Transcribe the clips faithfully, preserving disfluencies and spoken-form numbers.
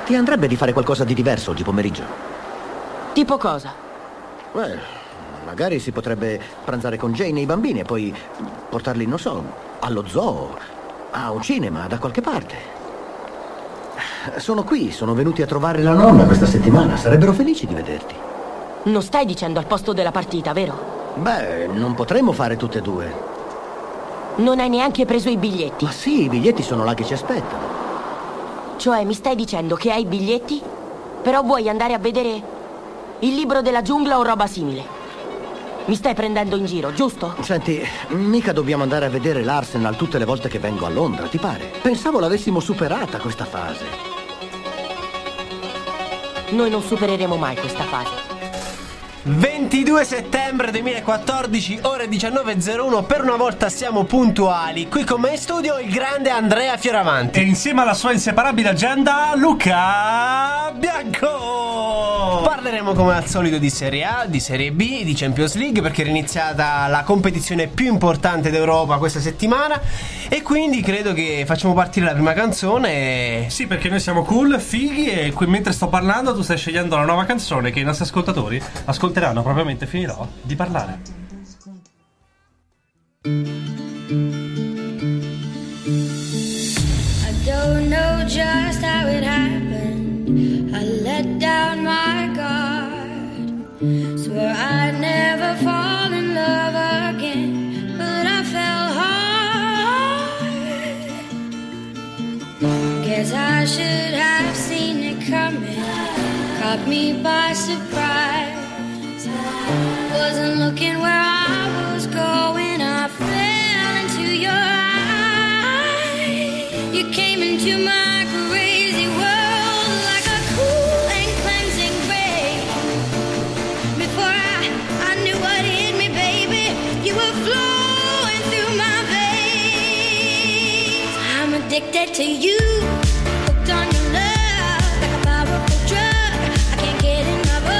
Ti andrebbe di fare qualcosa di diverso oggi pomeriggio? Tipo cosa? Beh, magari si potrebbe pranzare con Jane e i bambini e poi portarli, non so, allo zoo, a un cinema, da qualche parte. Sono qui, sono venuti a trovare la nonna questa settimana. Sarebbero felici di vederti. Non stai dicendo al posto della partita, vero? Beh, non potremmo fare tutte e due. Non hai neanche preso i biglietti? Ma sì, i biglietti sono là che ci aspettano. Cioè, mi stai dicendo che hai i biglietti, però vuoi andare a vedere il libro della giungla o roba simile? Mi stai prendendo in giro, giusto? Senti, mica dobbiamo andare a vedere l'Arsenal tutte le volte che vengo a Londra, ti pare? Pensavo l'avessimo superata questa fase. Noi non supereremo mai questa fase. ventidue settembre duemilaquattordici, ore diciannove e zero uno. Per una volta siamo puntuali. Qui con me in studio il grande Andrea Fioravanti. E insieme alla sua inseparabile agenda Luca Bianco. Parleremo come al solito di Serie A, di Serie B, di Champions League, perché è iniziata la competizione più importante d'Europa questa settimana. E quindi credo che facciamo partire la prima canzone. Sì, perché noi siamo cool, fighi. E qui mentre sto parlando tu stai scegliendo la nuova canzone che i nostri ascoltatori ascolteranno proprio mentre finirò di parlare. I don't know just how it happened. I let down my guard. Swore I'd never fall in love again, but I fell hard. Guess I should have seen it coming. Caught me by surprise. Wasn't looking where I was going. I fell into your eyes. You came into my crazy world like a cool and cleansing ray. Before I, I knew what hit me, baby, you were flowing through my veins. I'm addicted to you, hooked on your love like a powerful drug. I can't get enough of.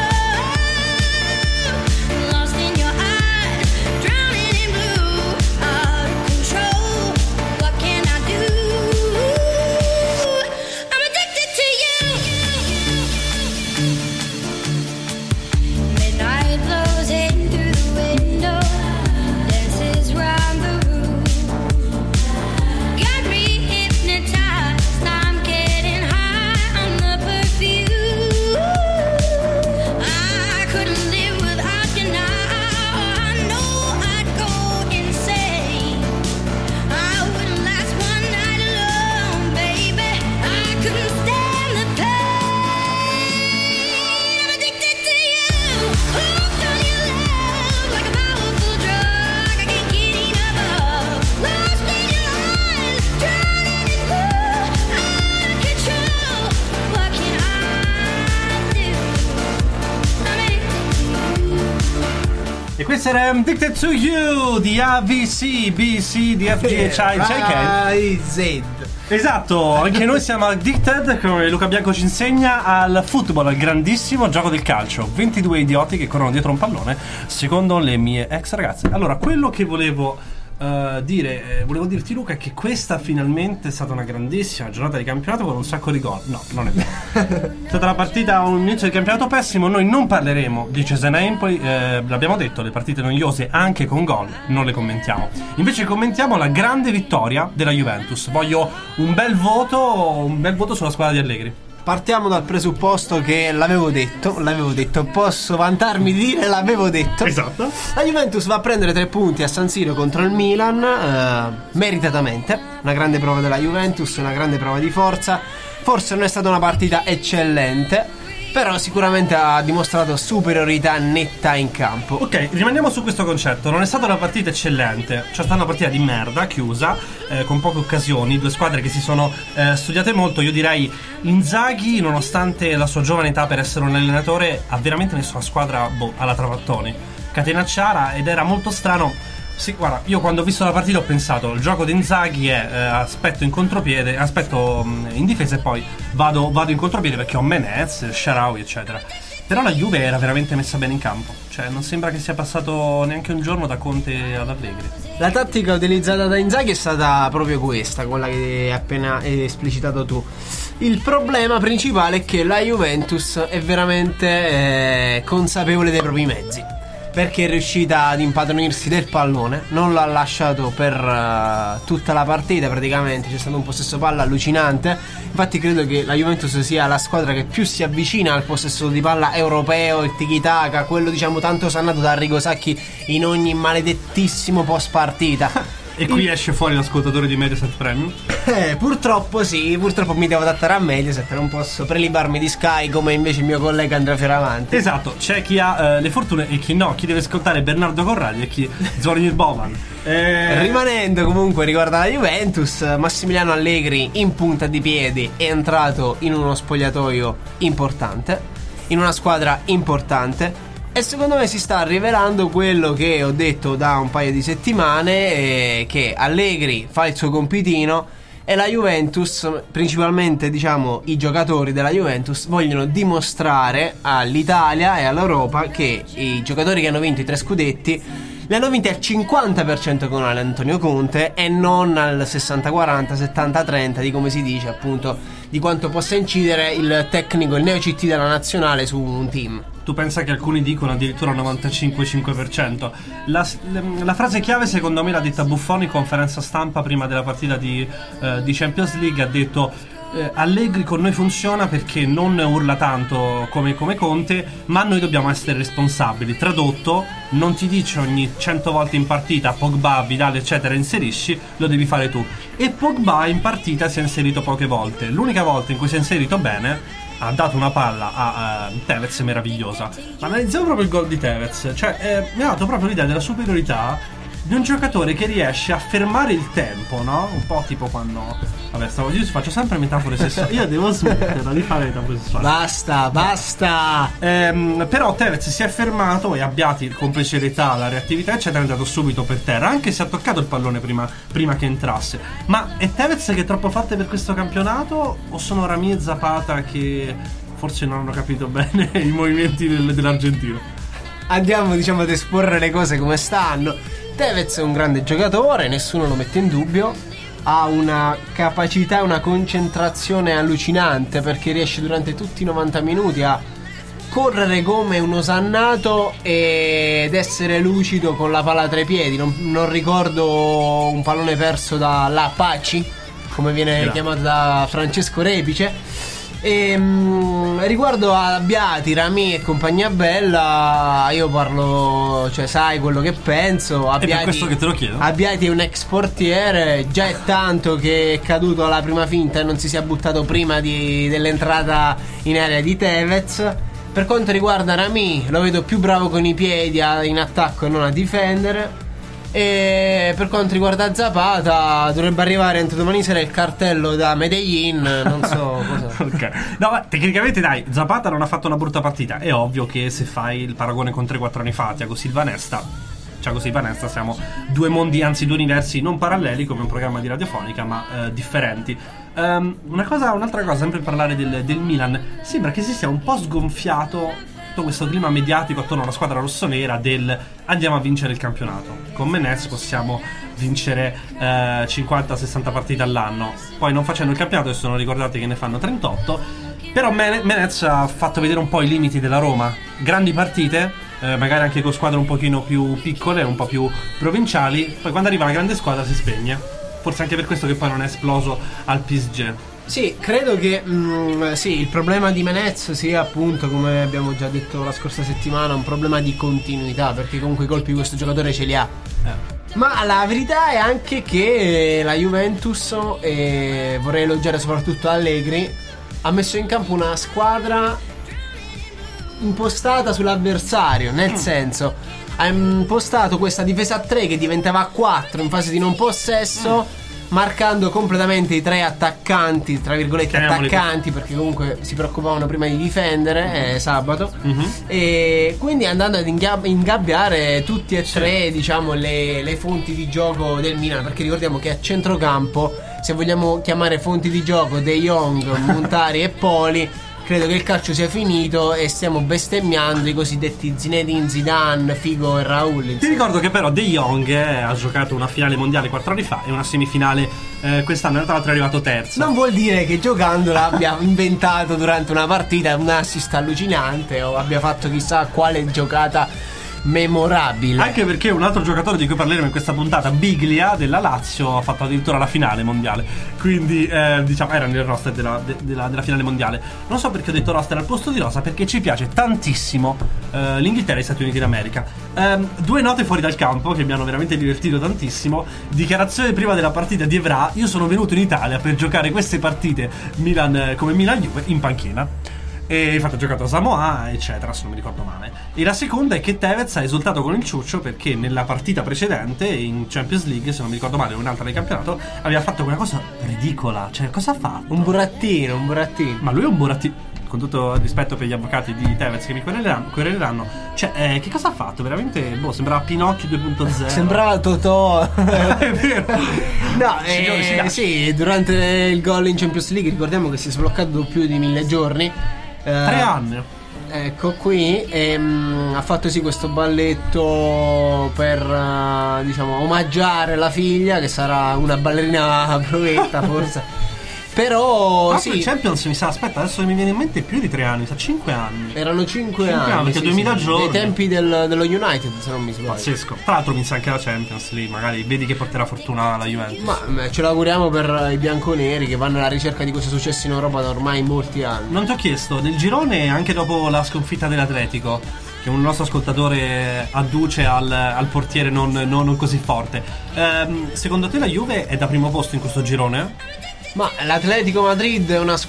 Questo era Addicted to You di A, B, C, B, C, D, F, G, H, I, J, K, Z. Esatto, anche noi siamo addicted, come Luca Bianco ci insegna, al football, al grandissimo gioco del calcio. ventidue idioti che corrono dietro un pallone, secondo le mie ex ragazze. Allora, quello che volevo uh, dire, eh, volevo dirti Luca, è che questa finalmente è stata una grandissima giornata di campionato con un sacco di gol. No, non è vero. È stata una partita, un inizio di campionato pessimo. Noi non parleremo di Cesena-Empoli, eh, l'abbiamo detto, le partite noiose anche con gol non le commentiamo. Invece commentiamo la grande vittoria della Juventus. Voglio un bel voto, un bel voto sulla squadra di Allegri. Partiamo dal presupposto che l'avevo detto, l'avevo detto, posso vantarmi di dire l'avevo detto. Esatto. La Juventus va a prendere tre punti a San Siro contro il Milan, eh, meritatamente. Una grande prova della Juventus, una grande prova di forza. Forse non è stata una partita eccellente, però sicuramente ha dimostrato superiorità netta in campo. Ok, rimaniamo su questo concetto. Non è stata una partita eccellente, c'è stata una partita di merda, chiusa, eh, con poche occasioni. Due squadre che si sono eh, studiate molto. Io direi Inzaghi, nonostante la sua giovane età per essere un allenatore, ha veramente messo la squadra boh, alla Trapattoni, catenacciara, ed era molto strano. Sì, guarda, io quando ho visto la partita ho pensato, il gioco di Inzaghi è eh, aspetto in contropiede, aspetto mh, in difesa e poi vado, vado in contropiede perché ho Menez, Shaarawy eccetera. Però la Juve era veramente messa bene in campo. Cioè non sembra che sia passato neanche un giorno da Conte ad Allegri. La tattica utilizzata da Inzaghi è stata proprio questa, quella che hai appena esplicitato tu. Il problema principale è che la Juventus è veramente eh, consapevole dei propri mezzi, perché è riuscita ad impadronirsi del pallone, non l'ha lasciato per uh, tutta la partita praticamente, c'è stato un possesso palla allucinante. Infatti credo che la Juventus sia la squadra che più si avvicina al possesso di palla europeo, il tiki-taka, quello diciamo tanto sannato da Arrigo Sacchi in ogni maledettissimo post partita. E qui esce fuori l'ascoltatore di Mediaset Premium. Eh, purtroppo sì, purtroppo mi devo adattare a Mediaset, non posso prelibarmi di Sky come invece il mio collega Andrea Fioravanti. Esatto, c'è chi ha uh, le fortune e chi no, chi deve ascoltare Bernardo Corradi e chi Zvonimir Boban. Eh... Rimanendo comunque riguardo alla Juventus, Massimiliano Allegri in punta di piedi è entrato in uno spogliatoio importante, in una squadra importante. E secondo me si sta rivelando quello che ho detto da un paio di settimane, eh, che Allegri fa il suo compitino e la Juventus, principalmente diciamo i giocatori della Juventus, vogliono dimostrare all'Italia e all'Europa che i giocatori che hanno vinto i tre scudetti li hanno vinti al cinquanta per cento con Antonio Conte e non al sessanta quaranta, settanta trenta di come si dice appunto, di quanto possa incidere il tecnico, il neo C T della nazionale su un team. Tu pensa che alcuni dicono addirittura novantacinque cinque per cento. La, la frase chiave secondo me l'ha detta Buffon in conferenza stampa prima della partita di, eh, di Champions League. Ha detto eh, Allegri con noi funziona perché non urla tanto come, come Conte, ma noi dobbiamo essere responsabili. Tradotto, non ti dice ogni cento volte in partita Pogba, Vidal eccetera inserisci, lo devi fare tu. E Pogba in partita si è inserito poche volte. L'unica volta in cui si è inserito bene ha dato una palla a uh, Tevez meravigliosa. Ma analizziamo proprio il gol di Tevez. Cioè eh, mi ha dato proprio l'idea della superiorità di un giocatore che riesce a fermare il tempo, no? Un po' tipo quando... Vabbè, stavo io faccio sempre metafore sessuali. Io devo smetterla di fare metafore sessuali. Basta, basta. ehm, Però Tevez si è fermato e Abbiati, complice l'età, la reattività eccetera, è andato subito per terra, anche se ha toccato il pallone prima, prima che entrasse. Ma è Tevez che è troppo forte per questo campionato? O sono Rami e Zapata che forse non hanno capito bene i movimenti del, dell'argentino? Andiamo diciamo ad esporre le cose come stanno. Tevez è un grande giocatore, nessuno lo mette in dubbio. Ha una capacità e una concentrazione allucinante, perché riesce durante tutti i novanta minuti a correre come un osannato ed essere lucido con la palla tra i piedi. Non, non ricordo un pallone perso dall'Apache, come viene Grazie. chiamato da Francesco Repice. E, mh, riguardo a Abbiati, Rami e compagnia bella, io parlo, cioè sai quello che penso. Abbiati, è per questo che te lo chiedo. Abbiati è un ex portiere, già è tanto che è caduto alla prima finta e non si sia buttato prima di, dell'entrata in area di Tevez. Per quanto riguarda Rami, lo vedo più bravo con i piedi a, in attacco e non a difendere. E per quanto riguarda Zapata, dovrebbe arrivare entro domani sera il cartello da Medellin, non so cosa. Ok. No, ma tecnicamente dai, Zapata non ha fatto una brutta partita. È ovvio che se fai il paragone con tre quattro anni fa, Thiago Silva Nesta, Thiago Silva Nesta, siamo due mondi, anzi due universi non paralleli come un programma di radiofonica, ma eh, differenti. Um, una cosa, un'altra cosa, sempre per parlare del, del Milan, sembra che si sia un po' sgonfiato tutto questo clima mediatico attorno alla squadra rossonera del andiamo a vincere il campionato. Con Menez possiamo vincere eh, cinquanta sessanta partite all'anno, poi non facendo il campionato, adesso sono ricordati che ne fanno trentotto. Però Menez ha fatto vedere un po' i limiti della Roma. Grandi partite, eh, magari anche con squadre un pochino più piccole, un po' più provinciali, poi quando arriva la grande squadra si spegne. Forse anche per questo che poi non è esploso al P S G. Sì, credo che mh, sì, il problema di Menez sia appunto, come abbiamo già detto la scorsa settimana, un problema di continuità, perché comunque i colpi di questo giocatore ce li ha. Eh. Ma la verità è anche che la Juventus, e vorrei elogiare soprattutto Allegri, ha messo in campo una squadra impostata sull'avversario, nel mm. senso ha impostato questa difesa a tre che diventava a quattro in fase di non possesso, mm. marcando completamente i tre attaccanti, tra virgolette Chiamiamoli attaccanti, perché comunque si preoccupavano prima di difendere, mm-hmm. eh, sabato, mm-hmm. e quindi andando ad ingab- ingabbiare tutti e tre, diciamo, le, le fonti di gioco del Milan, perché ricordiamo che a centrocampo, se vogliamo chiamare fonti di gioco De Jong, Montari e Poli, credo che il calcio sia finito e stiamo bestemmiando i cosiddetti Zinedine Zidane, Figo e Raul. Ti ricordo che però De Jong eh, ha giocato una finale mondiale quattro anni fa e una semifinale eh, quest'anno, tra l'altro è arrivato terzo. Non vuol dire che giocandola abbia inventato durante una partita un assist allucinante o abbia fatto chissà quale giocata memorabile. Anche perché un altro giocatore di cui parleremo in questa puntata, Biglia della Lazio, ha fatto addirittura la finale mondiale. Quindi eh, diciamo era nel roster della, de, della, della finale mondiale. Non so perché ho detto roster al posto di rosa, perché ci piace tantissimo eh, l'Inghilterra e gli Stati Uniti d'America. eh, Due note fuori dal campo che mi hanno veramente divertito tantissimo. Dichiarazione prima della partita di Evra: io sono venuto in Italia per giocare queste partite Milan, come Milan-Juve in panchina. E infatti ha giocato a Samoa, eccetera, se non mi ricordo male. E la seconda è che Tevez ha esultato con il ciuccio perché nella partita precedente in Champions League, se non mi ricordo male, un'altra del campionato, aveva fatto quella cosa ridicola. Cioè, cosa ha fatto? Un burattino, un burattino. Ma lui è un burattino. Con tutto il rispetto per gli avvocati di Tevez che mi quereleranno, quereleranno. Cioè, eh, che cosa ha fatto? Veramente, boh, sembrava Pinocchio due punto zero. Sembrava Totò. È vero. No, eh, sì, durante il gol in Champions League ricordiamo che si è sbloccato più di mille giorni. Tre anni. Ecco qui e, um, ha fatto sì questo balletto per uh, diciamo omaggiare la figlia, che sarà una ballerina provetta forse. Però ah, sì, il Champions mi sa, aspetta, adesso mi viene in mente più di tre anni, mi sa cinque anni. Erano cinque, cinque anni, anni perché sì, duemila sì, giorni. ai tempi del, dello United, se non mi sbaglio. Pazzesco. Tra l'altro vinse anche la Champions League, magari vedi che porterà fortuna alla Juventus. Ma beh, ce l'auguriamo per i bianconeri che vanno alla ricerca di questo successo in Europa da ormai molti anni. Non ti ho chiesto, nel girone, anche dopo la sconfitta dell'Atletico, che un nostro ascoltatore adduce al, al portiere non, non, non così forte, ehm, secondo te la Juve è da primo posto in questo girone? Ma l'Atletico Madrid è una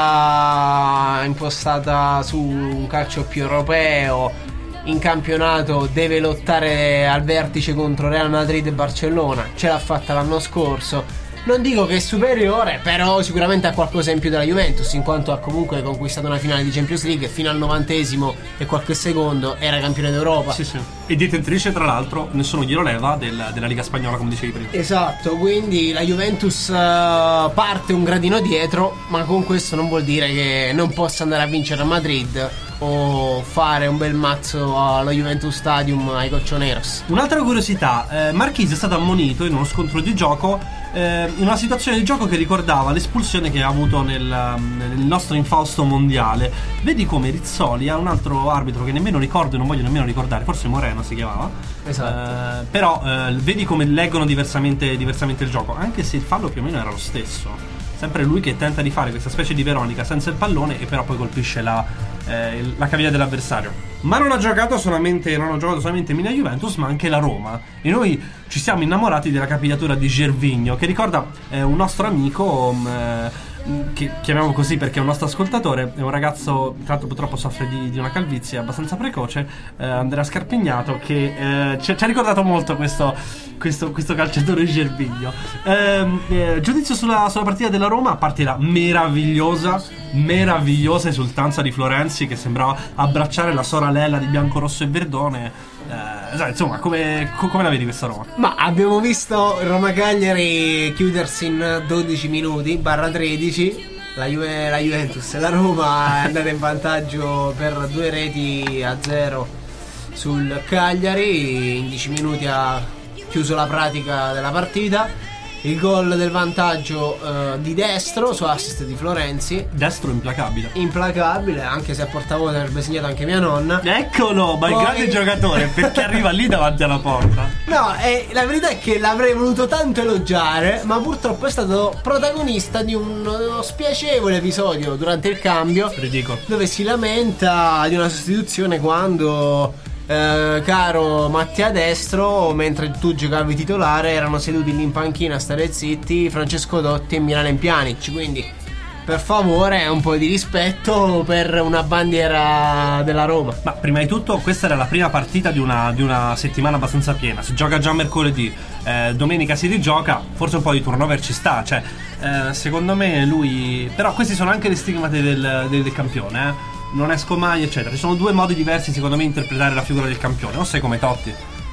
squadra impostata su un calcio più europeo. In campionato deve lottare al vertice contro Real Madrid e Barcellona. Ce l'ha fatta l'anno scorso. Non dico che è superiore, però sicuramente ha qualcosa in più della Juventus, in quanto ha comunque conquistato una finale di Champions League e fino al novantesimo e qualche secondo era campione d'Europa. Sì, sì. E detentrice, tra l'altro, nessuno glielo leva, del, della Liga Spagnola, come dicevi prima. Esatto, quindi la Juventus uh, parte un gradino dietro, ma con questo non vuol dire che non possa andare a vincere a Madrid o fare un bel mazzo allo Juventus Stadium ai Colchoneros. Un'altra curiosità, eh, Marchese è stato ammonito in uno scontro di gioco, eh, in una situazione di gioco che ricordava l'espulsione che ha avuto nel, nel nostro infausto mondiale. Vedi come Rizzoli ha un altro arbitro che nemmeno ricordo e non voglio nemmeno ricordare, forse Moreno si chiamava. Esatto. Eh, però eh, vedi come leggono diversamente, diversamente il gioco, anche se il fallo più o meno era lo stesso. Sempre lui che tenta di fare questa specie di Veronica senza il pallone e però poi colpisce la, eh, la caviglia dell'avversario. Ma non ha giocato solamente non ha giocato solamente Milan Juventus, ma anche la Roma. E noi ci siamo innamorati della capigliatura di Gervinho, che ricorda eh, un nostro amico, eh, che chiamiamo così perché è un nostro ascoltatore, è un ragazzo, tra l'altro purtroppo soffre di, di una calvizie abbastanza precoce, eh, Andrea Scarpignato, che eh, ci, ci ha ricordato molto questo, questo, questo calciatore Gervinho. Eh, eh, giudizio sulla, sulla partita della Roma, a parte la meravigliosa, meravigliosa esultanza di Florenzi, che sembrava abbracciare la sorella di bianco, rosso e verdone. Eh, insomma, come, come la vedi questa Roma? Ma abbiamo visto Roma Cagliari chiudersi in dodici minuti barra tredici. La, Juve, la Juventus e la Roma è andata in vantaggio per due reti a zero sul Cagliari. In dieci minuti ha chiuso la pratica della partita. Il gol del vantaggio uh, di Destro su assist di Florenzi. Destro implacabile. Implacabile, anche se a portavoce avrebbe segnato anche mia nonna. Eccolo, ma Poi... il grande giocatore, perché arriva lì davanti alla porta. No, e la verità è che l'avrei voluto tanto elogiare, ma purtroppo è stato protagonista di uno spiacevole episodio durante il cambio. Ridicolo. Dove si lamenta di una sostituzione quando... Eh, caro Mattia Destro, mentre tu giocavi titolare, erano seduti lì in panchina a stare zitti Francesco Dotti e Miralem Pjanic. Quindi per favore un po' di rispetto per una bandiera della Roma. Ma prima di tutto questa era la prima partita di una, di una settimana abbastanza piena. Si gioca già mercoledì, eh, domenica si rigioca, forse un po' di turnover ci sta. Cioè eh, secondo me lui... Però questi sono anche le stigmate del, del, del campione, eh. Non esco mai, eccetera. Ci sono due modi diversi secondo me di interpretare la figura del campione. Non sei come Totti.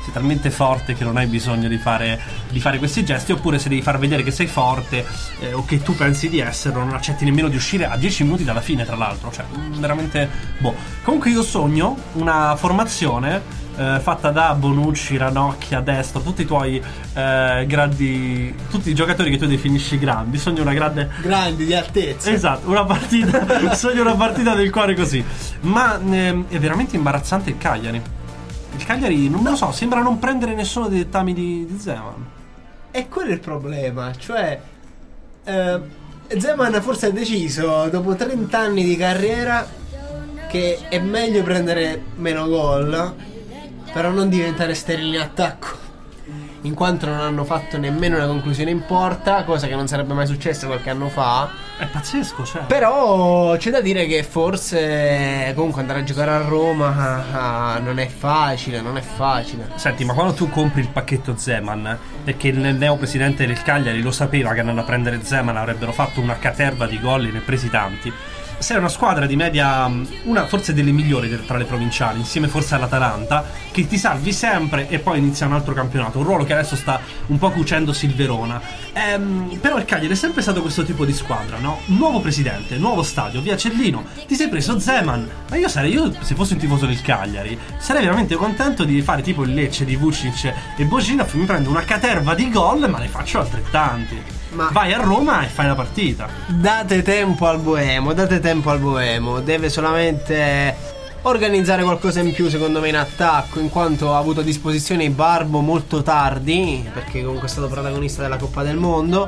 sei talmente forte che non hai bisogno di fare, di fare questi gesti, oppure se devi far vedere che sei forte eh, o che tu pensi di esserlo, non accetti nemmeno di uscire a dieci minuti dalla fine, tra l'altro, cioè veramente boh. Comunque io sogno una formazione eh, fatta da Bonucci, Ranocchi a destra, tutti i tuoi eh, grandi, tutti i giocatori che tu definisci grandi. Sogno una grande, grandi di altezza, esatto, una partita sogno una partita del cuore così. Ma eh, è veramente imbarazzante il Cagliari. Il Cagliari, non lo so, sembra non prendere nessuno dei dettami di, di Zeman. E quello è il problema. Cioè eh, Zeman forse ha deciso, dopo trenta anni di carriera, che è meglio prendere meno gol, però non diventare sterili in attacco, in quanto non hanno fatto nemmeno una conclusione in porta, cosa che non sarebbe mai successa qualche anno fa. È pazzesco, cioè. Però c'è da dire che forse comunque andare a giocare a Roma ah, non è facile, non è facile. Senti, ma quando tu compri il pacchetto Zeman, perché il neo presidente del Cagliari lo sapeva che andando a prendere Zeman avrebbero fatto una caterva di gol e ne presi tanti, sei una squadra di media, una forse delle migliori tra le provinciali, insieme forse all'Atalanta, che ti salvi sempre e poi inizia un altro campionato, un ruolo che adesso sta un po' cucendosi il Verona. Ehm, però il Cagliari è sempre stato questo tipo di squadra, no? Nuovo presidente, nuovo stadio, via Cellino, ti sei preso Zeman. Ma io sarei, io se fossi un tifoso del Cagliari, sarei veramente contento di fare tipo il Lecce di Vucic e Boginov, mi prendo una caterva di gol ma ne faccio altrettanti. Ma vai a Roma e fai la partita. Date tempo al Boemo, date tempo al Boemo. Deve solamente organizzare qualcosa in più, secondo me, in attacco, in quanto ha avuto a disposizione Barbo molto tardi, perché comunque è stato protagonista della Coppa del Mondo.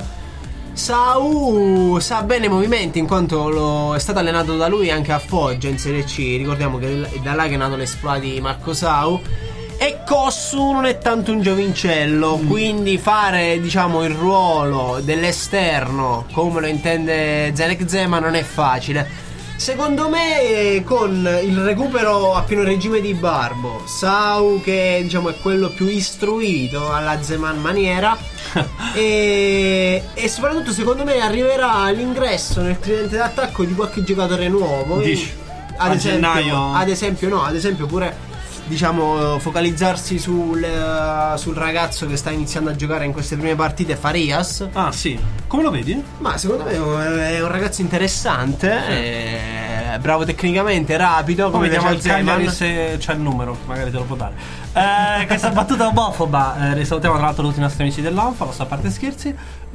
Sau sa bene i movimenti, in quanto lo, è stato allenato da lui anche a Foggia in Serie C. Ricordiamo che è da là che è nato l'esploit di Marco Sau. E Cossu non è tanto un giovincello, mm. quindi fare, diciamo, il ruolo dell'esterno come lo intende Zdeněk Zeman non è facile. Secondo me, con il recupero a pieno regime di Barbo, Sau che, diciamo, è quello più istruito alla Zeman maniera e, e soprattutto secondo me arriverà l'ingresso nel tridente d'attacco di qualche giocatore nuovo. Dici, ad a esempio, gennaio. ad esempio no, ad esempio pure, diciamo, focalizzarsi sul, uh, sul ragazzo che sta iniziando a giocare in queste prime partite, Farias. Ah sì, come lo vedi? Ma secondo me è un ragazzo interessante, sì. È bravo tecnicamente, rapido. Come come vediamo il Cagliari, Zeman. se c'è il numero, magari te lo può dare. Eh, questa battuta omofoba, eh, risalutiamo tra l'altro tutti i nostri amici dell'Anfa, a parte scherzi.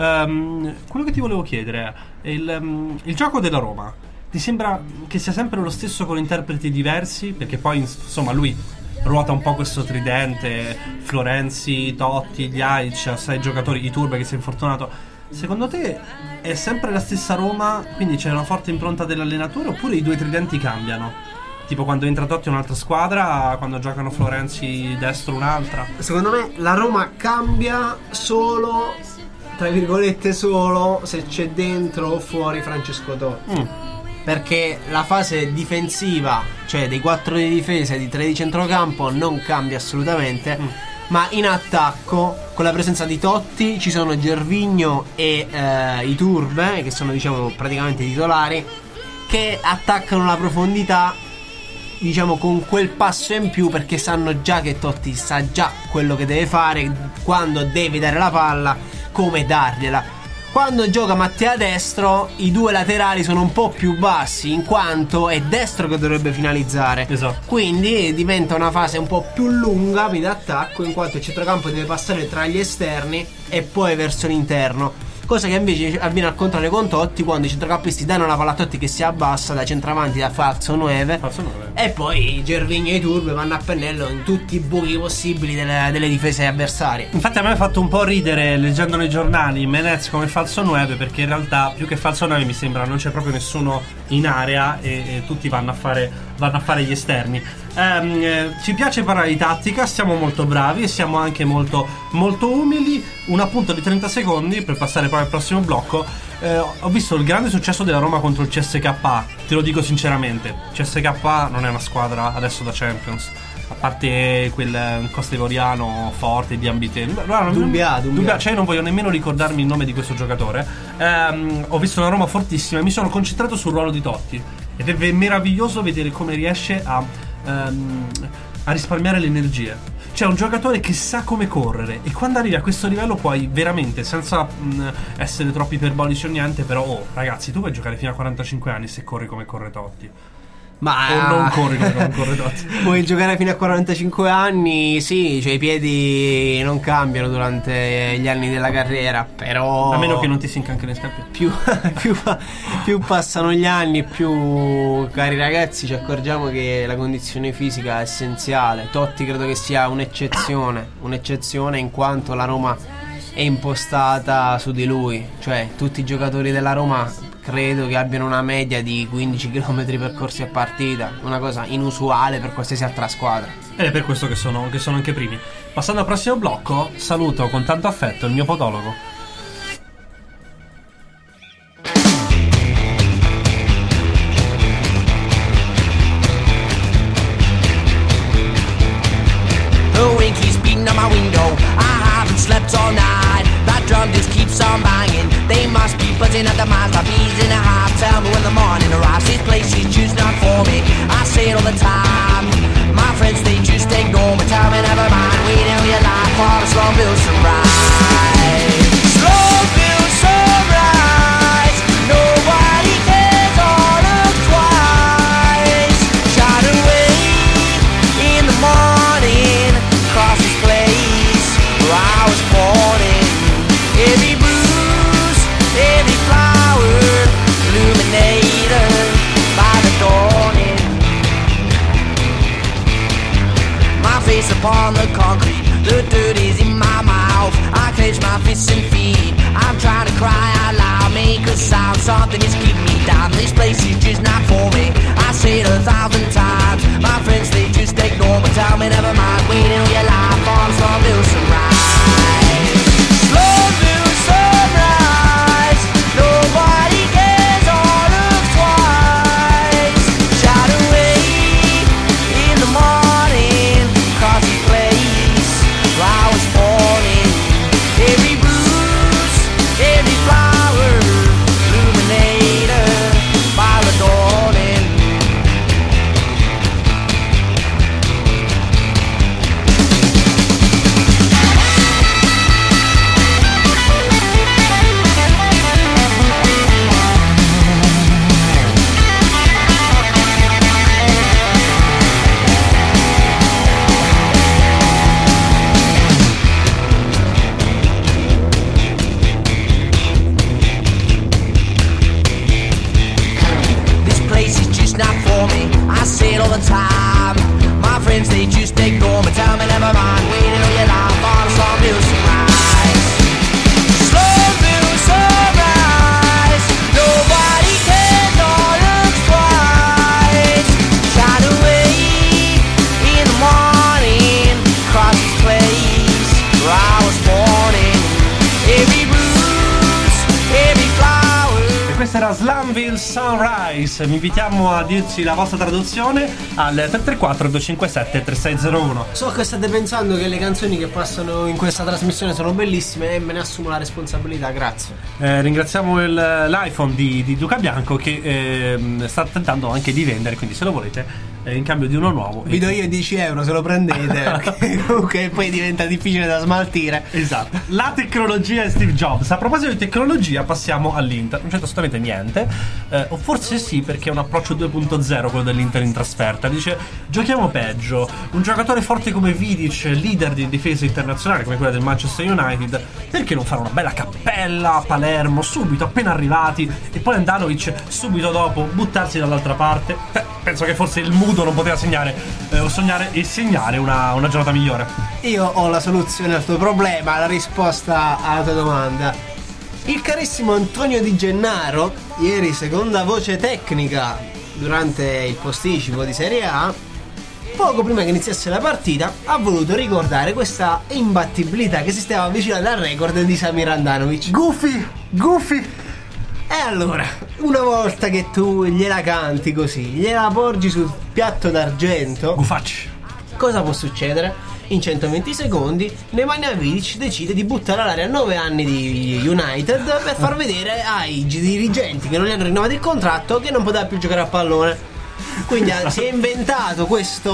Um, quello che ti volevo chiedere è il, um, il gioco della Roma. Ti sembra che sia sempre lo stesso con interpreti diversi? Perché poi insomma lui ruota un po' questo tridente, Florenzi, Totti, Ljajic, sei giocatori, Iturbe che si è infortunato. Secondo te è sempre la stessa Roma, quindi c'è una forte impronta dell'allenatore, oppure i due tridenti cambiano? Tipo quando entra Totti è un'altra squadra, quando giocano Florenzi destro un'altra? Secondo me la Roma cambia solo, tra virgolette solo, se c'è dentro o fuori Francesco Totti. Mm. Perché la fase difensiva, cioè dei quattro di difesa e di tre di centrocampo, non cambia assolutamente. Mm. Ma in attacco, con la presenza di Totti, ci sono Gervinho e eh, Iturbe, che sono, diciamo, praticamente titolari, che attaccano la profondità, diciamo, con quel passo in più, perché sanno già che Totti sa già quello che deve fare, quando deve dare la palla, come dargliela. Quando gioca Mattea destro, i due laterali sono un po' più bassi, in quanto è destro che dovrebbe finalizzare. Esatto. Quindi diventa una fase un po' più lunga di attacco, in quanto il centrocampo deve passare tra gli esterni e poi verso l'interno. Cosa che invece avviene al contrario con Totti, quando i centrocampisti danno la palla a Totti che si abbassa da centravanti, da falso nove, e poi Gervinho e Iturbe vanno a pennello in tutti i buchi possibili delle, delle difese avversarie. Infatti a me ha fatto un po' ridere, leggendo nei giornali, Menez come falso nove, perché in realtà più che falso nove mi sembra non c'è proprio nessuno in area e, e tutti vanno a fare, vanno a fare gli esterni. Um, eh, ci piace parlare di tattica, siamo molto bravi e siamo anche molto, molto umili. Un appunto di trenta secondi per passare poi al prossimo blocco. eh, Ho visto il grande successo della Roma contro il C S K A. Te lo dico sinceramente, C S K A non è una squadra adesso da Champions, a parte quel costivoriano forte di Ambité. Dumbia, Dumbia. Cioè non voglio nemmeno ricordarmi il nome di questo giocatore. um, Ho visto una Roma fortissima e mi sono concentrato sul ruolo di Totti. Ed è meraviglioso vedere come riesce a Um, a risparmiare le energie. C'è un giocatore che sa come correre, e quando arrivi a questo livello puoi veramente, senza mh, essere troppo iperbolici o niente, però oh, ragazzi, tu puoi giocare fino a quarantacinque anni se corri come corre Totti. Ma O non corri come non corre Totti. puoi giocare fino a quarantacinque anni, sì, cioè i piedi non cambiano durante gli anni della carriera, però A meno che non ti si incanchino le scarpe. più, più, più passano gli anni e più, cari ragazzi, ci accorgiamo che la condizione fisica è essenziale. Totti credo che sia un'eccezione, un'eccezione in quanto la Roma è impostata su di lui, cioè tutti i giocatori della Roma credo che abbiano una media di quindici chilometri percorsi a partita, una cosa inusuale per qualsiasi altra squadra. Ed è per questo che sono, che sono anche primi. Passando al prossimo blocco, saluto con tanto affetto il mio podologo. The wind keeps beating on my window. I haven't slept all night. That drum just keeps on banging. They must be buzzing at the mouth. My bees in a hive. Tell me when the morning arrives. This place is just not for me. I say it all the time. My friends, they just ignore me. Tell me never mind. Wait till your life for the Slumville sunrise. Slumville sunrise. Nobody cares or look twice. Shine away in the morning. Across this place where I was born in. Every bruise, every flower, illuminated by the dawning. My face upon the concrete, the dirt is in my mouth. I clench my fists and feet. I'm trying to cry out loud, make a sound. Something is keeping me down. This place is just not for me. I say it a thousand times. My friends, they just ignore me. Tell me never mind. Wait till your life on Slumville sunrise. Slumville sunrise. Nobody cares or looks twice. Shout away in the morning. Across the place where I was born in. Every bruise, every flower, illuminated by the dawning. This place is just not for me. I say it all the time. My friends, they just ignore me. Tell me never mind. Wait till your life on a Slumville sunrise. Slumville sunrise. Nobody cares or looks twice. Shine away in the morning. Across this place where I was born in. Every bruise, every flower. E questa era Slumville Sunrise. Vi invitiamo a dirci la vostra traduzione al tre tre quattro due cinque sette tre sei zero uno. So che state pensando che le canzoni che passano in questa trasmissione sono bellissime e me ne assumo la responsabilità, grazie. Eh, ringraziamo il, l'iPhone di, di Luca Bianco che ehm, sta tentando anche di vendere, quindi se lo volete eh, in cambio di uno nuovo. Vi do io dieci euro se lo prendete, perché comunque poi diventa difficile da smaltire. Esatto. La tecnologia è Steve Jobs. A proposito di tecnologia, passiamo all'Inter. Non c'è assolutamente niente, eh, o forse sì, perché è un approccio due punto zero quello dell'Inter in trasferta. Dice: giochiamo peggio. Un giocatore forte come Vidic, leader di difesa internazionale come quella del Manchester United, perché non fare una bella cappella a Palermo subito appena arrivati, e poi Andanovic subito dopo buttarsi dall'altra parte? Eh, penso che forse il mudo non poteva segnare eh, o sognare e segnare una, una giornata migliore. Io ho la soluzione al tuo problema, la risposta alla tua domanda. Il carissimo Antonio Di Gennaro, ieri seconda voce tecnica durante il posticipo di Serie A, poco prima che iniziasse la partita, ha voluto ricordare questa imbattibilità che si stava avvicinando al record di Samir Handanovic. Goofy, Goofy. E allora, una volta che tu gliela canti così, gliela porgi sul piatto d'argento, Gufacci. cosa può succedere? In centoventi secondi Nemanja Vidic decide di buttare all'aria nove anni di United per far vedere ai dirigenti che non gli hanno rinnovato il contratto che non poteva più giocare a pallone. Quindi si è inventato questo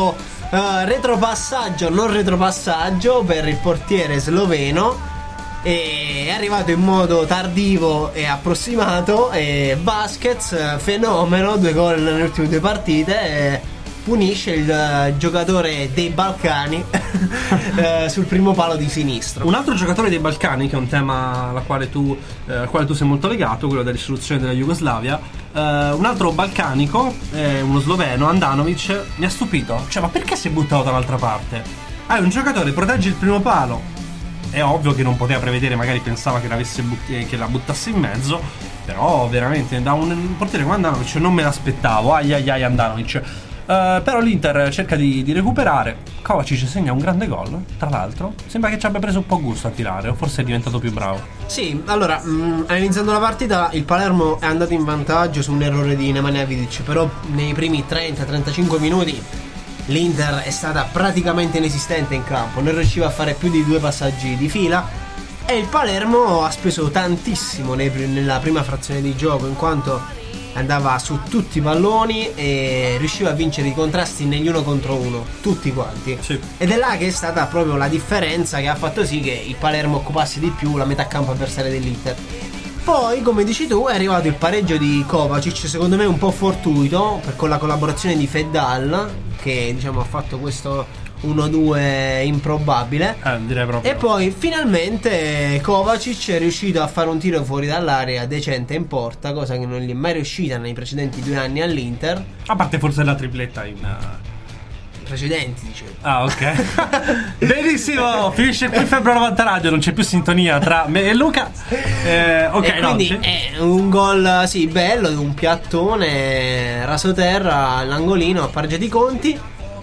uh, retropassaggio, non retropassaggio per il portiere sloveno. È arrivato in modo tardivo e approssimato. E Busquets, fenomeno, due gol nelle ultime due partite. E punisce il giocatore dei Balcani eh, sul primo palo di sinistro. Un altro giocatore dei Balcani, che è un tema alla quale tu, eh, al quale tu sei molto legato, quello della risoluzione della Jugoslavia. Eh, un altro balcanico, eh, uno sloveno, Andanovic, mi ha stupito. Cioè, ma perché si è buttato dall'altra parte? Hai un giocatore, protegge il primo palo. È ovvio che non poteva prevedere, magari pensava che, l'avesse butti- che la buttasse in mezzo. Però veramente da un portiere come Andanovic non me l'aspettavo. Ai ai ai Andanovic. Uh, però l'Inter cerca di, di recuperare. Kovacic segna un grande gol, tra l'altro. Sembra che ci abbia preso un po' gusto a tirare, o forse è diventato più bravo. Sì, allora, mh, iniziando la partita il Palermo è andato in vantaggio su un errore di Nemanja Vidic. Però nei primi trenta trentacinque minuti l'Inter è stata praticamente inesistente in campo. Non riusciva a fare più di due passaggi di fila. E il Palermo ha speso tantissimo nei, nella prima frazione di gioco, in quanto andava su tutti i palloni e riusciva a vincere i contrasti negli uno contro uno, tutti quanti. Sì. Ed è là che è stata proprio la differenza che ha fatto sì che il Palermo occupasse di più la metà campo avversaria dell'Inter. Poi, come dici tu, è arrivato il pareggio di Kovacic, secondo me un po' fortuito, per, con la collaborazione di Feddal, che diciamo ha fatto questo uno due improbabile. Eh, direi proprio. E poi finalmente Kovacic è riuscito a fare un tiro fuori dall'area decente in porta, cosa che non gli è mai riuscita nei precedenti due anni all'Inter. A parte forse la tripletta in uh... Precedenti, dicevo. Ah, ok. Benissimo, finisce qui Febbraio novanta Radio, non c'è più sintonia tra me e Luca. Eh, ok, e no, quindi sì. è un gol, sì, bello, un piattone rasoterra all'angolino a pareggio di conti.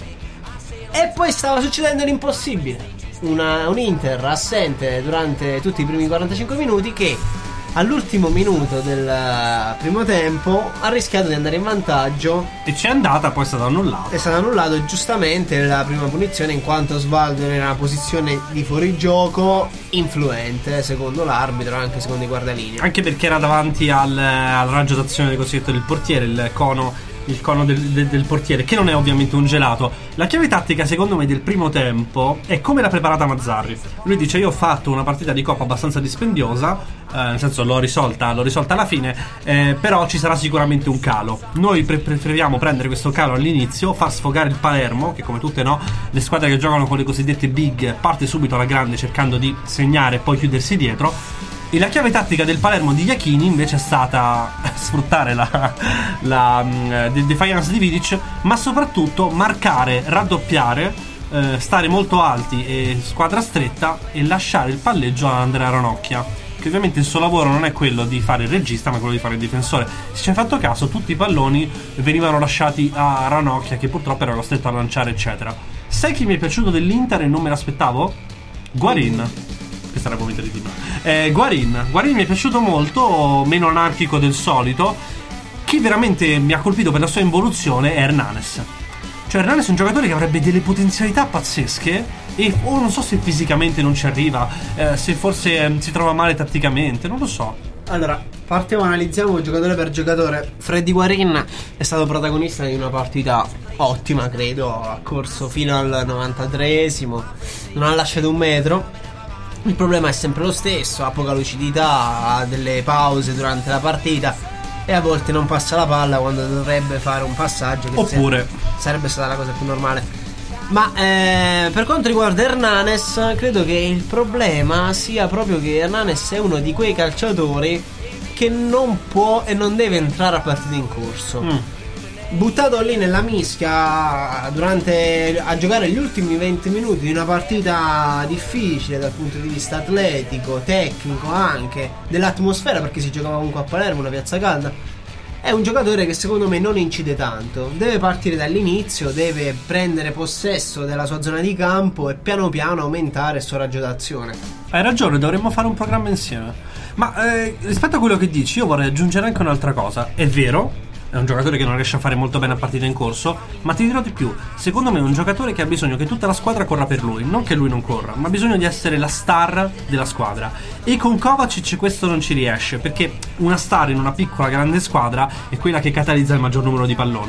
E poi stava succedendo l'impossibile. Una, un Inter assente durante tutti i primi quarantacinque minuti che all'ultimo minuto del primo tempo ha rischiato di andare in vantaggio. E c'è andata, poi è stato annullato. È stato annullato giustamente la prima punizione, in quanto Osvaldo era in una posizione di fuorigioco influente, secondo l'arbitro, anche secondo i guardalinee. Anche perché era davanti al, al raggio d'azione del cosiddetto del portiere, il cono. Il cono del, del, del portiere, che non è ovviamente un gelato. La chiave tattica, secondo me, del primo tempo è come l'ha preparata Mazzarri. Lui dice: io ho fatto una partita di Coppa abbastanza dispendiosa, eh, nel senso l'ho risolta, l'ho risolta alla fine, eh, però ci sarà sicuramente un calo. Noi pre- preferiamo prendere questo calo all'inizio, far sfogare il Palermo, che come tutte no, le squadre che giocano con le cosiddette big, parte subito alla grande cercando di segnare e poi chiudersi dietro. E la chiave tattica del Palermo di Iachini invece è stata sfruttare la, la um, defiance di Vidic, ma soprattutto marcare, raddoppiare, eh, stare molto alti e squadra stretta e lasciare il palleggio a Andrea Ranocchia, che ovviamente il suo lavoro non è quello di fare il regista ma quello di fare il difensore. Se ci hai fatto caso, tutti i palloni venivano lasciati a Ranocchia, che purtroppo era costretto a lanciare eccetera. Sai chi mi è piaciuto dell'Inter e non me l'aspettavo? Guarin. Questa era vomita di team. Eh, Guarin. Guarin mi è piaciuto molto, meno anarchico del solito. Chi veramente mi ha colpito per la sua involuzione è Hernanes. Cioè Hernanes è un giocatore che avrebbe delle potenzialità pazzesche e o non so se fisicamente non ci arriva, eh, se forse eh, si trova male tatticamente, non lo so. Allora, partiamo, analizziamo giocatore per giocatore. Freddy Guarin è stato protagonista di una partita ottima, credo. Ha corso fino al novantatreesimo, non ha lasciato un metro. Il problema è sempre lo stesso: ha poca lucidità, ha delle pause durante la partita e a volte non passa la palla quando dovrebbe fare un passaggio, che oppure sarebbe stata la cosa più normale. Ma eh, per quanto riguarda Hernanes, credo che il problema sia proprio che Hernanes è uno di quei calciatori che non può e non deve entrare a partita in corso. mm. Buttato lì nella mischia durante a giocare gli ultimi venti minuti di una partita difficile dal punto di vista atletico, tecnico, anche dell'atmosfera, perché si giocava comunque a Palermo, una piazza calda. È un giocatore che secondo me non incide tanto. Deve partire dall'inizio, deve prendere possesso della sua zona di campo e piano piano aumentare il suo raggio d'azione. Hai ragione, dovremmo fare un programma insieme. Ma eh, rispetto a quello che dici, io vorrei aggiungere anche un'altra cosa. È vero, è un giocatore che non riesce a fare molto bene a partita in corso, ma ti dirò di più: secondo me è un giocatore che ha bisogno che tutta la squadra corra per lui, non che lui non corra, ma ha bisogno di essere la star della squadra. E con Kovacic questo non ci riesce, perché una star in una piccola grande squadra è quella che catalizza il maggior numero di palloni.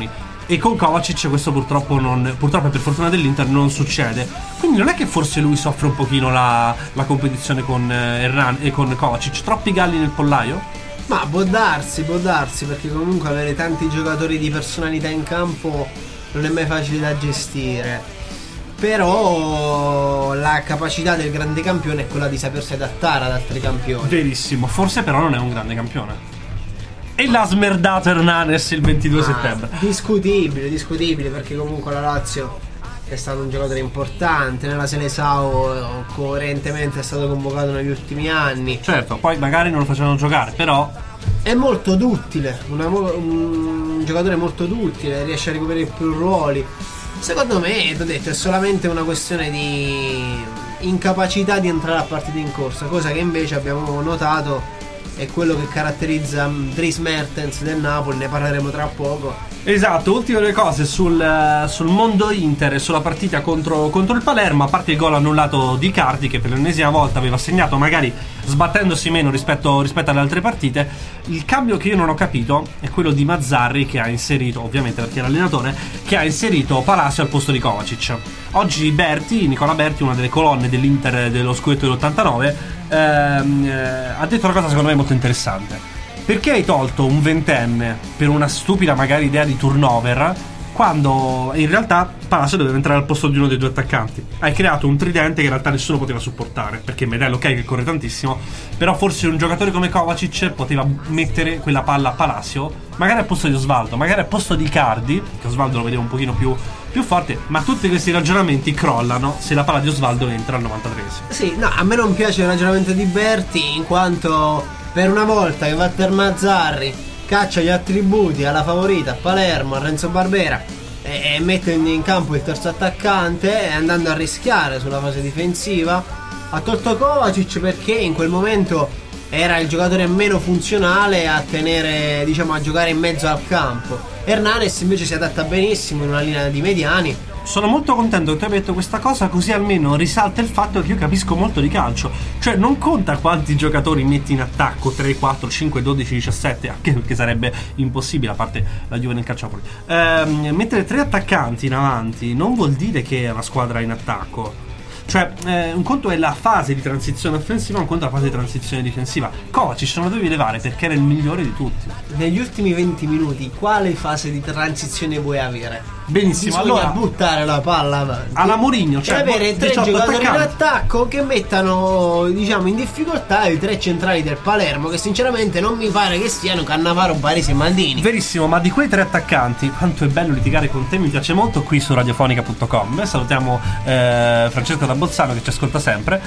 E con Kovacic questo purtroppo non, purtroppo e per fortuna dell'Inter non succede. Quindi non è che forse lui soffre un pochino la, la competizione con eh, Hernan e con Kovacic? Troppi galli nel pollaio? Ma può darsi, può darsi, perché comunque avere tanti giocatori di personalità in campo non è mai facile da gestire. Però la capacità del grande campione è quella di sapersi adattare ad altri campioni. Verissimo, forse però non è un grande campione. E l'ha smerdato Hernanes il ventidue Ah, settembre. Discutibile, discutibile, perché comunque la Lazio è stato un giocatore importante. Nella Seleção coerentemente è stato convocato negli ultimi anni. Certo, poi magari non lo facevano giocare, però È molto duttile, una mo- un giocatore molto duttile, riesce a ricoprire più ruoli. Secondo me, t'ho detto, è solamente una questione di incapacità di entrare a partita in corsa, cosa che invece abbiamo notato è quello che caratterizza Dries Mertens del Napoli, ne parleremo tra poco. esatto, ultime due cose sul, eh, sul mondo Inter e sulla partita contro, contro il Palermo. A parte il gol annullato di Icardi, che per l'ennesima volta aveva segnato magari sbattendosi meno rispetto, rispetto alle altre partite. Il cambio che io non ho capito è quello di Mazzarri, che ha inserito, ovviamente perché è l'allenatore, che ha inserito Palacio al posto di Kovacic. Oggi Berti, Nicola Berti, una delle colonne dell'Inter dello scudetto dell'ottantanove, ehm, eh, ha detto una cosa secondo me molto interessante. Perché hai tolto un ventenne per una stupida magari idea di turnover, quando in realtà Palacio doveva entrare al posto di uno dei due attaccanti? Hai creato un tridente che in realtà nessuno poteva supportare, perché Medel, ok, che corre tantissimo, però forse un giocatore come Kovacic poteva mettere quella palla a Palacio, magari al posto di Osvaldo, magari al posto di Icardi, che Osvaldo lo vedeva un pochino più, più forte. Ma tutti questi ragionamenti crollano se la palla di Osvaldo entra al novantatreesimo. Sì, no, a me non piace il ragionamento di Berti, in quanto per una volta che Walter Mazzarri caccia gli attributi alla favorita, a Palermo, a Renzo Barbera, e, e mette in, in campo il terzo attaccante, andando a rischiare sulla fase difensiva, ha tolto Kovacic perché in quel momento era il giocatore meno funzionale a tenere, diciamo, a giocare in mezzo al campo. Hernanes invece si adatta benissimo in una linea di mediani. Sono molto contento che tu abbia detto questa cosa, così almeno risalta il fatto che io capisco molto di calcio. Cioè non conta quanti giocatori metti in attacco, tre, quattro, cinque, dodici, diciassette, anche perché sarebbe impossibile, a parte la Juve nel calciopoli. Ehm, mettere tre attaccanti in avanti non vuol dire che è una squadra in attacco. Cioè, eh, un conto è la fase di transizione offensiva, un conto è la fase di transizione difensiva. Kovacic non lo devi levare perché era il migliore di tutti. Negli ultimi venti minuti quale fase di transizione vuoi avere? Benissimo, Bisogna allora buttare la palla avanti alla Mourinho, cioè e avere tre diciotto giocatori in attaccanti. attacco che mettano, diciamo, in difficoltà i tre centrali del Palermo, che sinceramente non mi pare che siano Cannavaro, Baresi e Maldini. Verissimo, ma di quei tre attaccanti, quanto è bello litigare con te, mi piace molto qui su radiofonica punto com. Salutiamo eh, Francesco da Bolzano che ci ascolta sempre.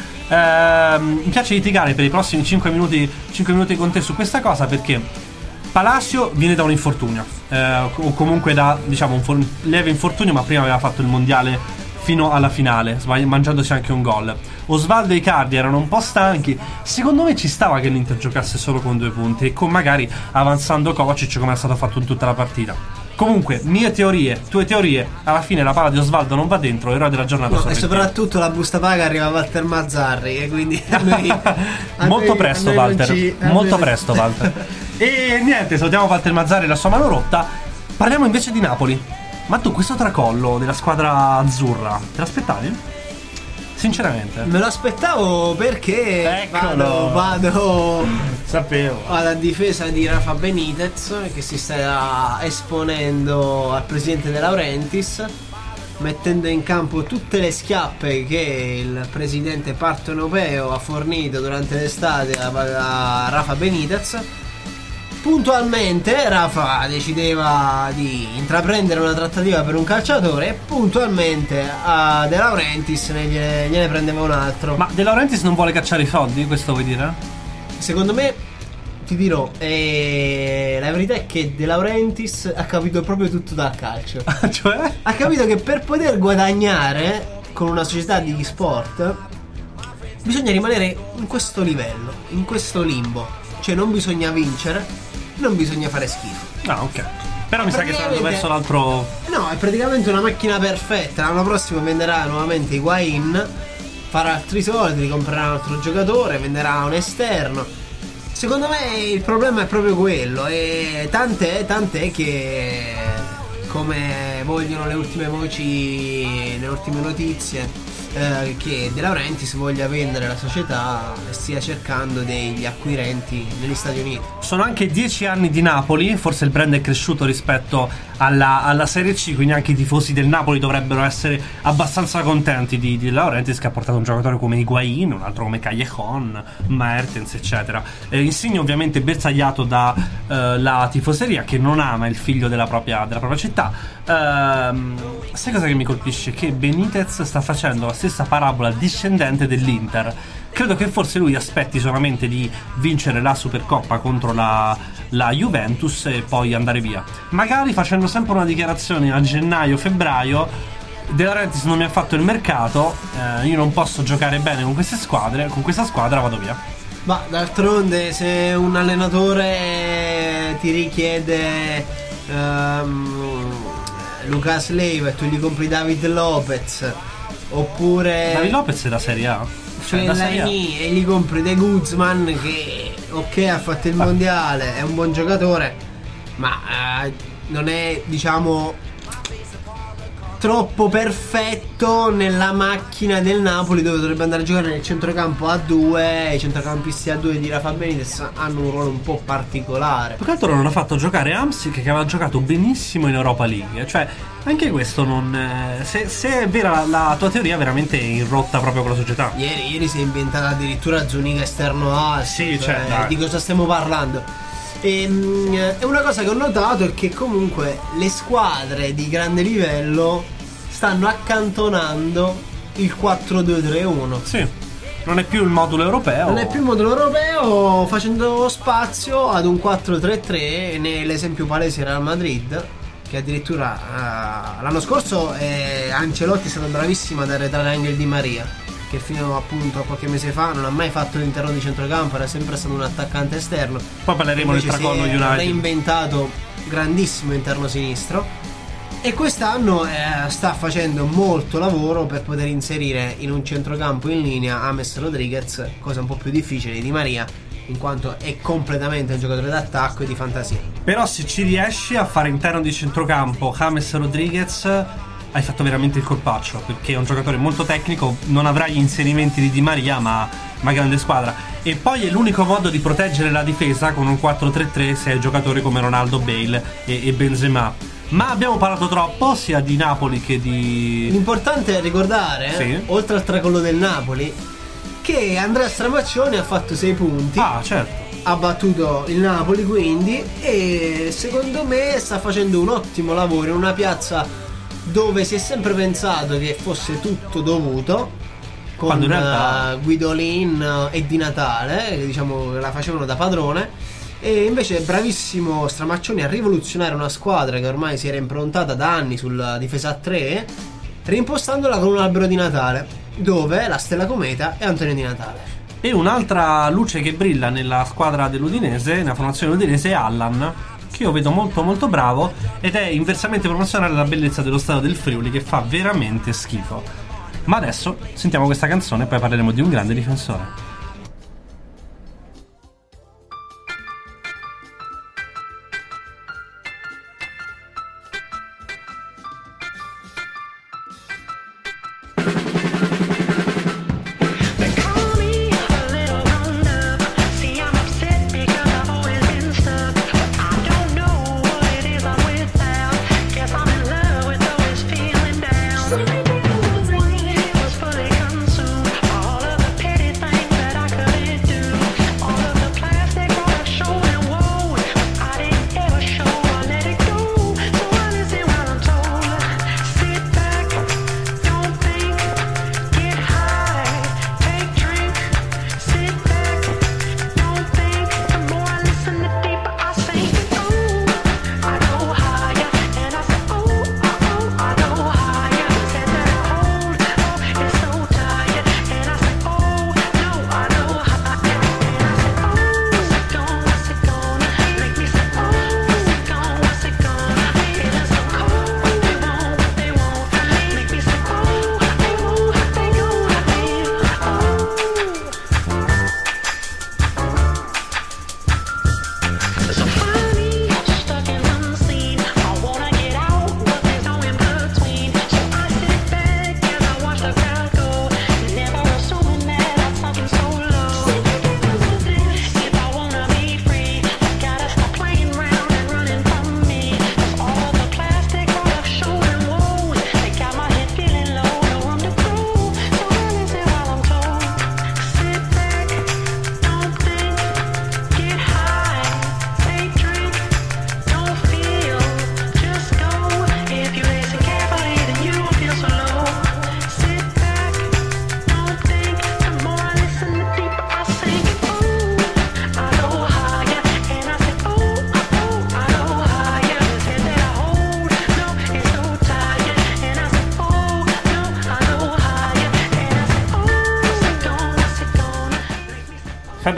Eh, mi piace litigare per i prossimi cinque minuti, cinque minuti con te su questa cosa, perché Palacio viene da un infortunio, eh, o comunque da, diciamo, un for- lieve infortunio, ma prima aveva fatto il mondiale fino alla finale, sbagli- mangiandosi anche un gol. Osvaldo e Icardi erano un po' stanchi. Secondo me ci stava che l'Inter giocasse solo con due punti e con magari avanzando Kovacic come è stato fatto in tutta la partita. Comunque, mie teorie, tue teorie, alla fine la palla di Osvaldo non va dentro, eroe della giornata. No, e Sorrentino. soprattutto la busta paga arriva a Walter Mazzarri, e quindi a noi, a Molto noi- presto a noi non Walter, ci- a molto noi- presto Walter. E niente, salutiamo Walter Mazzarri e la sua mano rotta. Parliamo invece di Napoli. Ma tu questo tracollo della squadra azzurra te l'aspettavi? Sinceramente Me lo aspettavo perché Eccolo. vado, vado sapevo. alla difesa di Rafa Benitez, che si sta esponendo al presidente De Laurentiis, mettendo in campo tutte le schiappe che il presidente partenopeo ha fornito durante l'estate a, a Rafa Benitez. Puntualmente Rafa decideva di intraprendere una trattativa per un calciatore e puntualmente a De Laurentiis ne- gliene, gliene prendeva un altro. Ma De Laurentiis non vuole cacciare i soldi, questo vuoi dire? Secondo me, ti dirò, eh, la verità è che De Laurentiis ha capito proprio tutto dal calcio. Cioè? Ha capito che per poter guadagnare con una società di sport bisogna rimanere in questo livello, in questo limbo. Cioè non bisogna vincere, non bisogna fare schifo. Ah, ok. Però mi sa che stanno Praticamente- verso l'altro. No, è praticamente una macchina perfetta. L'anno prossimo venderà nuovamente Higuain, farà altri soldi, comprerà un altro giocatore, venderà un esterno. Secondo me il problema è proprio quello. E tant'è, tant'è che come vogliono le ultime voci, le ultime notizie, eh, che De Laurentiis voglia vendere la società e stia cercando degli acquirenti negli Stati Uniti. Sono anche dieci anni di Napoli, forse il brand è cresciuto rispetto alla, alla Serie C, quindi anche i tifosi del Napoli dovrebbero essere abbastanza contenti di, di De Laurentiis, che ha portato un giocatore come Higuaín, un altro come Callejon, Mertens, eccetera. Eh, Insigne ovviamente bersagliato da eh, la tifoseria, che non ama il figlio della propria, della propria città. Ehm, sai cosa che mi colpisce? Che Benitez sta facendo la stessa parabola discendente dell'Inter. Credo che forse lui aspetti solamente di vincere la Supercoppa contro la, la Juventus e poi andare via, magari facendo sempre una dichiarazione a gennaio-febbraio: De Laurentiis non mi ha fatto il mercato, eh, io non posso giocare bene con queste squadre, con questa squadra vado via. Ma d'altronde, se un allenatore ti richiede um, Lucas Leiva e tu gli compri David Lopez, oppure David Lopez è da Serie A, cioè da Serie A, e gli compri De Guzman, che ok ha fatto il Ma... mondiale, è un buon giocatore, ma eh, non è, diciamo, troppo perfetto nella macchina del Napoli, dove dovrebbe andare a giocare nel centrocampo a due. I centrocampisti a due di Rafa Benitez hanno un ruolo un po' particolare. Più che altro non ha fatto giocare Hamsik, che aveva giocato benissimo in Europa League. Cioè, anche questo non... Eh, se, se è vera la, la tua teoria, veramente è in rotta proprio con la società. Ieri, ieri si è inventata addirittura Zuniga esterno A. Sì, cioè, cioè, di cosa stiamo parlando? E, e una cosa che ho notato è che comunque le squadre di grande livello stanno accantonando il quattro due tre uno. Sì, non è più il modulo europeo. Non è più il modulo europeo, facendo spazio ad un quattro tre tre. L'esempio palese era Real Madrid, che addirittura uh, l'anno scorso eh, Ancelotti è stato bravissimo ad arretrare Angel Di Maria, che fino appunto a qualche mese fa non ha mai fatto l'interno di centrocampo, era sempre stato un attaccante esterno. Poi parleremo del tracollo United. Ha reinventato grandissimo interno sinistro, e quest'anno eh, sta facendo molto lavoro per poter inserire in un centrocampo in linea James Rodriguez, cosa un po' più difficile di Di Maria, in quanto è completamente un giocatore d'attacco e di fantasia. Però se ci riesci a fare interno di centrocampo James Rodriguez, hai fatto veramente il colpaccio, perché è un giocatore molto tecnico, non avrà gli inserimenti di Di Maria, ma, ma grande squadra. E poi è l'unico modo di proteggere la difesa con un quattro tre tre se hai giocatori come Ronaldo, Bale e, e Benzema. Ma abbiamo parlato troppo sia di Napoli che di... L'importante è ricordare, sì, eh, oltre al tracollo del Napoli, che Andrea Stramaccioni ha fatto sei punti. Ah, certo. Ha battuto il Napoli quindi, e secondo me sta facendo un ottimo lavoro in una piazza dove si è sempre pensato che fosse tutto dovuto, con Quando in realtà... uh, Guidolin e Di Natale, che diciamo la facevano da padrone. E invece è bravissimo Stramaccioni a rivoluzionare una squadra che ormai si era improntata da anni sulla difesa a tre, rimpostandola con un albero di Natale, dove la stella cometa è Antonio Di Natale. E un'altra luce che brilla nella squadra dell'Udinese, nella formazione udinese, è Allan, che io vedo molto molto bravo, ed è inversamente proporzionale alla bellezza dello stadio del Friuli, che fa veramente schifo. Ma adesso sentiamo questa canzone e poi parleremo di un grande difensore. All of the petty things that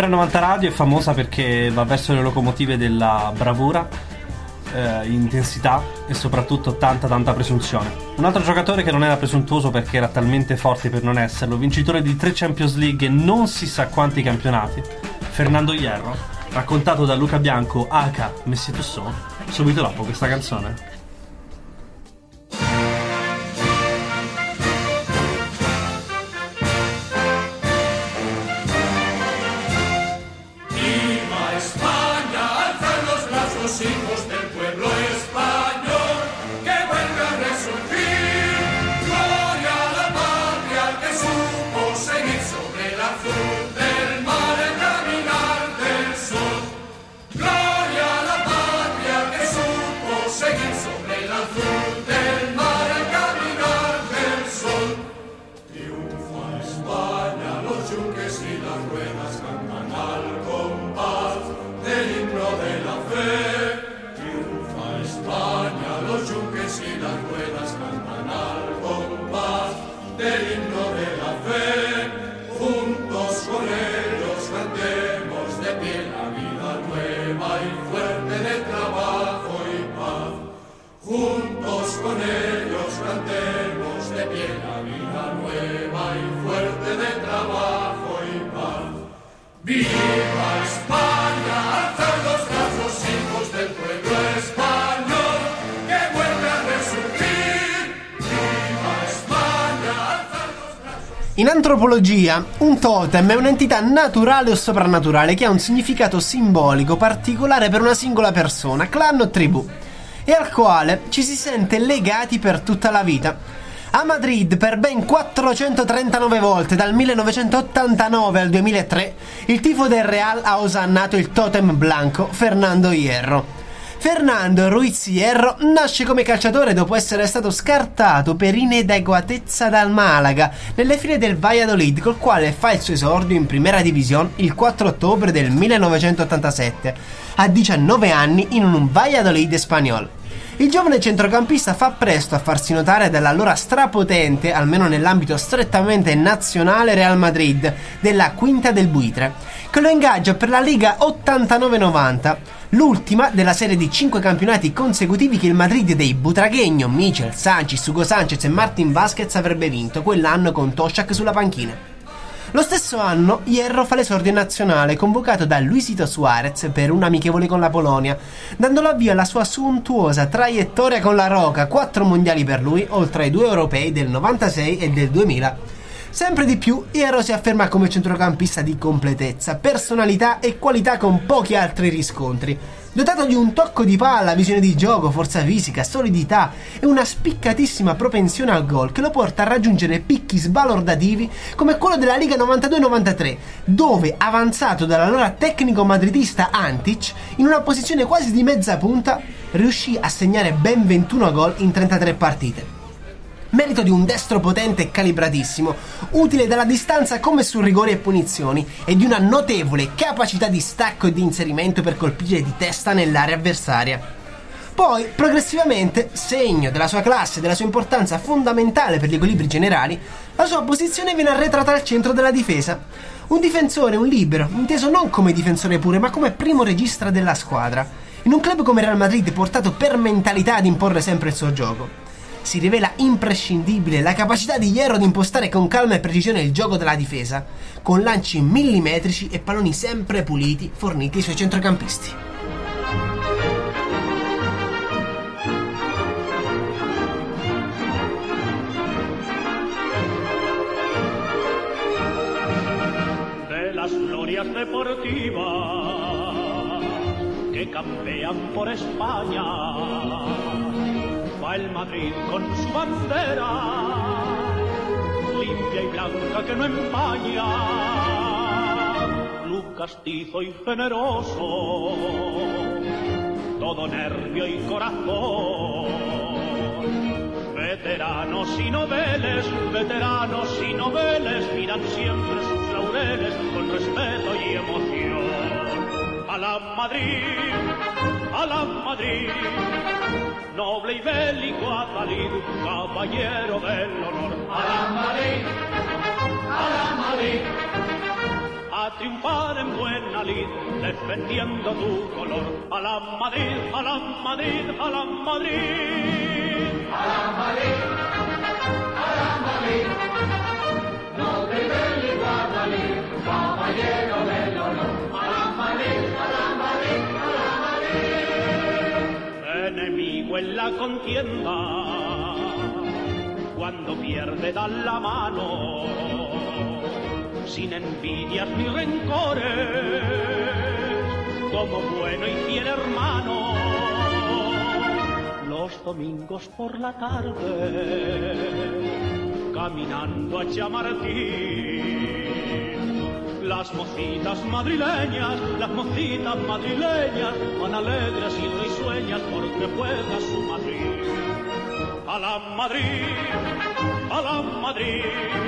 Sempre a novanta Radio è famosa perché va verso le locomotive della bravura, eh, intensità e soprattutto tanta tanta presunzione. Un altro giocatore che non era presuntuoso perché era talmente forte per non esserlo, vincitore di tre Champions League e non si sa quanti campionati, Fernando Hierro, raccontato da Luca Bianco aka Messi Tussaud, subito dopo questa canzone. Hijos del pueblo español, que vuelve a resurgir. Gloria a la patria que supo seguir sobre el azul del mar el caminar del sol. Gloria a la patria que supo seguir sobre el azul del mar el caminar del sol. Triunfa España, los yunques y las ruedas cantan al compás del himno de la fe. España, los yunques y las ruedas cantan al compás del himno de la fe. Juntos con ellos cantemos de pie la vida nueva y fuerte de trabajo y paz. Juntos con ellos cantemos de pie la vida nueva y fuerte de trabajo y paz. ¡Viva España! Alzad los brazos, hijos del pueblo español. In antropologia, un totem è un'entità naturale o soprannaturale che ha un significato simbolico particolare per una singola persona, clan o tribù, e al quale ci si sente legati per tutta la vita. A Madrid, per ben quattrocentotrentanove volte, dal millenovecentottantanove al duemilatré, il tifo del Real ha osannato il totem blanco Fernando Hierro. Fernando Ruiz Hierro nasce come calciatore dopo essere stato scartato per inadeguatezza dal Malaga nelle file del Valladolid, col quale fa il suo esordio in Primera División il quattro ottobre del millenovecentottantasette, a diciannove anni in un Valladolid spagnol. Il giovane centrocampista fa presto a farsi notare dall'allora strapotente, almeno nell'ambito strettamente nazionale, Real Madrid della Quinta del Buitre, che lo ingaggia per la Liga ottantanove novanta, l'ultima della serie di cinque campionati consecutivi che il Madrid dei Butragueño, Michel, Sanchez, Hugo Sanchez e Martin Vázquez avrebbe vinto quell'anno con Toshak sulla panchina. Lo stesso anno Hierro fa l'esordio nazionale, convocato da Luisito Suárez per un amichevole con la Polonia, dando l'avvio alla sua sontuosa traiettoria con la Roca, quattro mondiali per lui, oltre ai due europei del novantasei e del duemila. Sempre di più, Hierro si afferma come centrocampista di completezza, personalità e qualità con pochi altri riscontri. Dotato di un tocco di palla, visione di gioco, forza fisica, solidità e una spiccatissima propensione al gol che lo porta a raggiungere picchi sbalordativi come quello della Liga novantadue novantatré, dove, avanzato dall'allora tecnico madridista Antic, in una posizione quasi di mezza punta, riuscì a segnare ben ventuno gol in trentatré partite. Merito di un destro potente e calibratissimo, utile dalla distanza come su rigori e punizioni, e di una notevole capacità di stacco e di inserimento per colpire di testa nell'area avversaria. Poi, progressivamente, segno della sua classe e della sua importanza fondamentale per gli equilibri generali, la sua posizione viene arretrata al centro della difesa. Un difensore, un libero, inteso non come difensore pure, ma come primo regista della squadra, in un club come Real Madrid portato per mentalità ad imporre sempre il suo gioco. Si rivela imprescindibile la capacità di Hierro di impostare con calma e precisione il gioco della difesa, con lanci millimetrici e palloni sempre puliti forniti ai suoi centrocampisti. De las glorias deportivas que campean por España, va el Madrid con su bandera, limpia y blanca que no empaña, club castizo y generoso, todo nervio y corazón, veteranos y noveles, veteranos y noveles, miran siempre sus laureles con respeto y emoción. A la Madrid, a la Madrid, noble y bélico Adalid, caballero del honor. A la Madrid, a la Madrid, a triunfar en buena lid, defendiendo tu color. A la Madrid, a la Madrid, a la Madrid. A la Madrid, a la Madrid, noble y belli guadalí, caballero del honor. A la Madrid, a la Madrid, a la Madrid. Enemigo en la contienda, cuando pierde dan la mano, sin envidias ni rencores, como bueno y fiel hermano. Los domingos por la tarde, caminando a Chamartín, las mocitas madrileñas, las mocitas madrileñas, van alegres y risueñas porque juega su Madrid. A la Madrid, a la Madrid,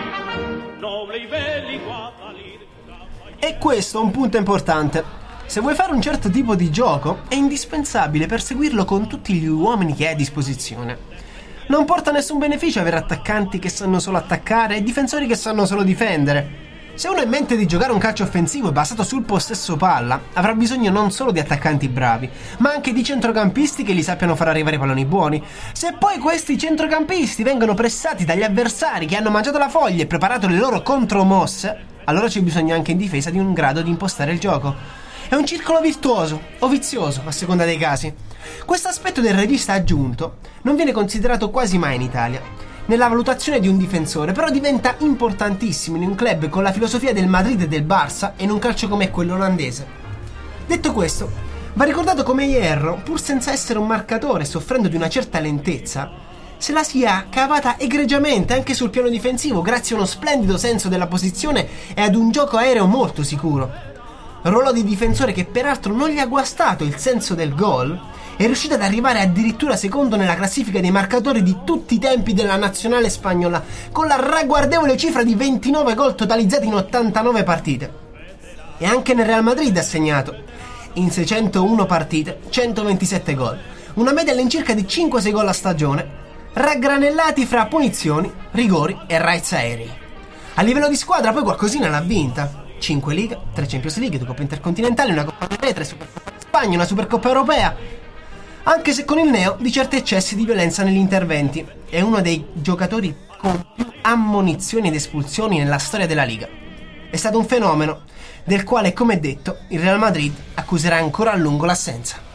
noble y belli guadalí. E questo è un punto importante. Se vuoi fare un certo tipo di gioco, è indispensabile perseguirlo con tutti gli uomini che hai a disposizione. Non porta nessun beneficio avere attaccanti che sanno solo attaccare e difensori che sanno solo difendere. Se uno ha in mente di giocare un calcio offensivo basato sul possesso palla, avrà bisogno non solo di attaccanti bravi, ma anche di centrocampisti che gli sappiano far arrivare palloni buoni. Se poi questi centrocampisti vengono pressati dagli avversari che hanno mangiato la foglia e preparato le loro contromosse, allora c'è bisogno anche in difesa di un grado di impostare il gioco. È un circolo virtuoso o vizioso, a seconda dei casi. Questo aspetto del regista aggiunto non viene considerato quasi mai in Italia nella valutazione di un difensore, però diventa importantissimo in un club con la filosofia del Madrid e del Barça e in un calcio come quello olandese. Detto questo, va ricordato come Hierro, pur senza essere un marcatore e soffrendo di una certa lentezza, se la sia cavata egregiamente anche sul piano difensivo grazie a uno splendido senso della posizione e ad un gioco aereo molto sicuro. Ruolo di difensore che peraltro non gli ha guastato il senso del gol, è riuscito ad arrivare addirittura secondo nella classifica dei marcatori di tutti i tempi della nazionale spagnola, con la ragguardevole cifra di ventinove gol totalizzati in ottantanove partite. E anche nel Real Madrid ha segnato, in seicentouno partite, centoventisette gol, una media all'incirca di cinque sei gol a stagione, raggranellati fra punizioni, rigori e raids aerei. A livello di squadra poi qualcosina l'ha vinta. cinque Liga, tre Champions League, due Coppe Intercontinentali, una Coppa Europea, tre Supercoppa di Spagna, una Supercoppa Europea. Anche se con il neo di certi eccessi di violenza negli interventi. È uno dei giocatori con più ammonizioni ed espulsioni nella storia della Liga. È stato un fenomeno del quale, come detto, il Real Madrid accuserà ancora a lungo l'assenza.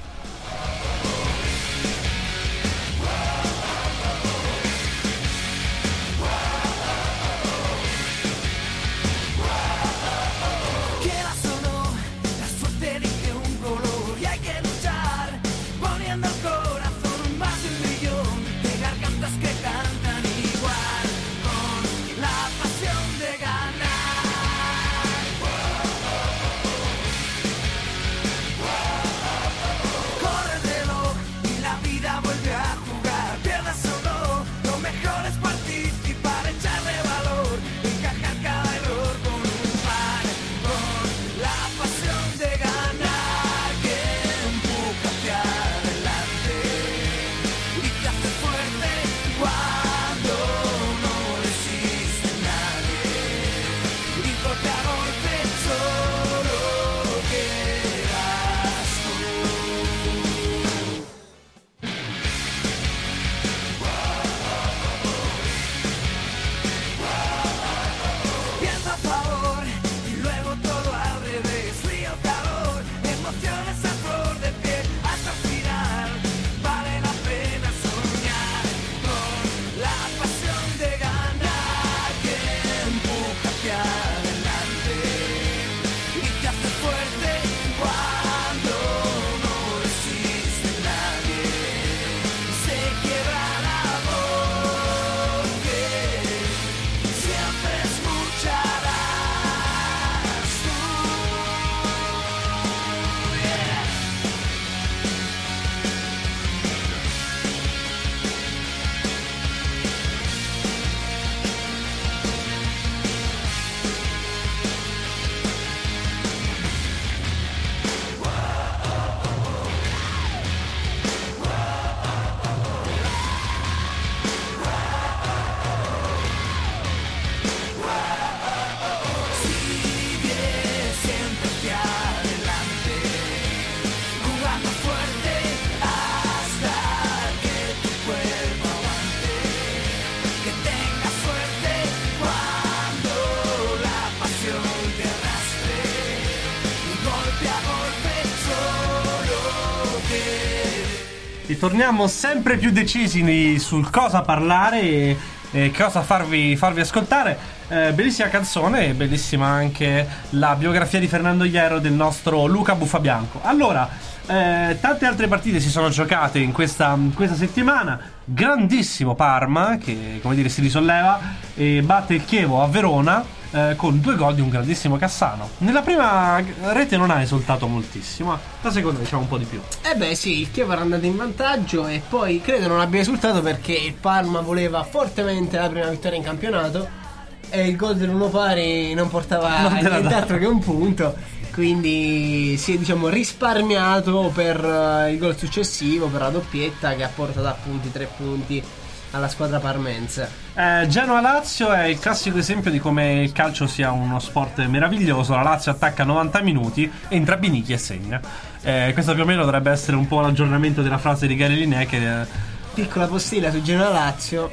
ritorniamo sempre più decisi nei- sul cosa parlare e, e cosa farvi, farvi ascoltare. Eh, bellissima canzone e bellissima anche la biografia di Fernando Hierro del nostro Luca Buffabianco. Allora, eh, tante altre partite si sono giocate in questa, in questa settimana. Grandissimo Parma che, come dire, si risolleva e batte il Chievo a Verona eh, con due gol di un grandissimo Cassano. Nella prima rete non ha esultato moltissimo, ma la seconda diciamo un po' di più. Eh beh sì, il Chievo era andato in vantaggio e poi credo non abbia risultato perché il Parma voleva fortemente la prima vittoria in campionato e il gol dell'uno pari non portava Non te la nient'altro dava. che un punto, quindi si è diciamo risparmiato per uh, il gol successivo, per la doppietta che ha portato a punti tre punti alla squadra parmense. Eh, Genoa-Lazio è il classico esempio di come il calcio sia uno sport meraviglioso. La Lazio attacca novanta minuti, entra Binichi e segna. Eh, questo più o meno dovrebbe essere un po' l'aggiornamento della frase di Gary Lineker che... Piccola postilla su Genoa Lazio,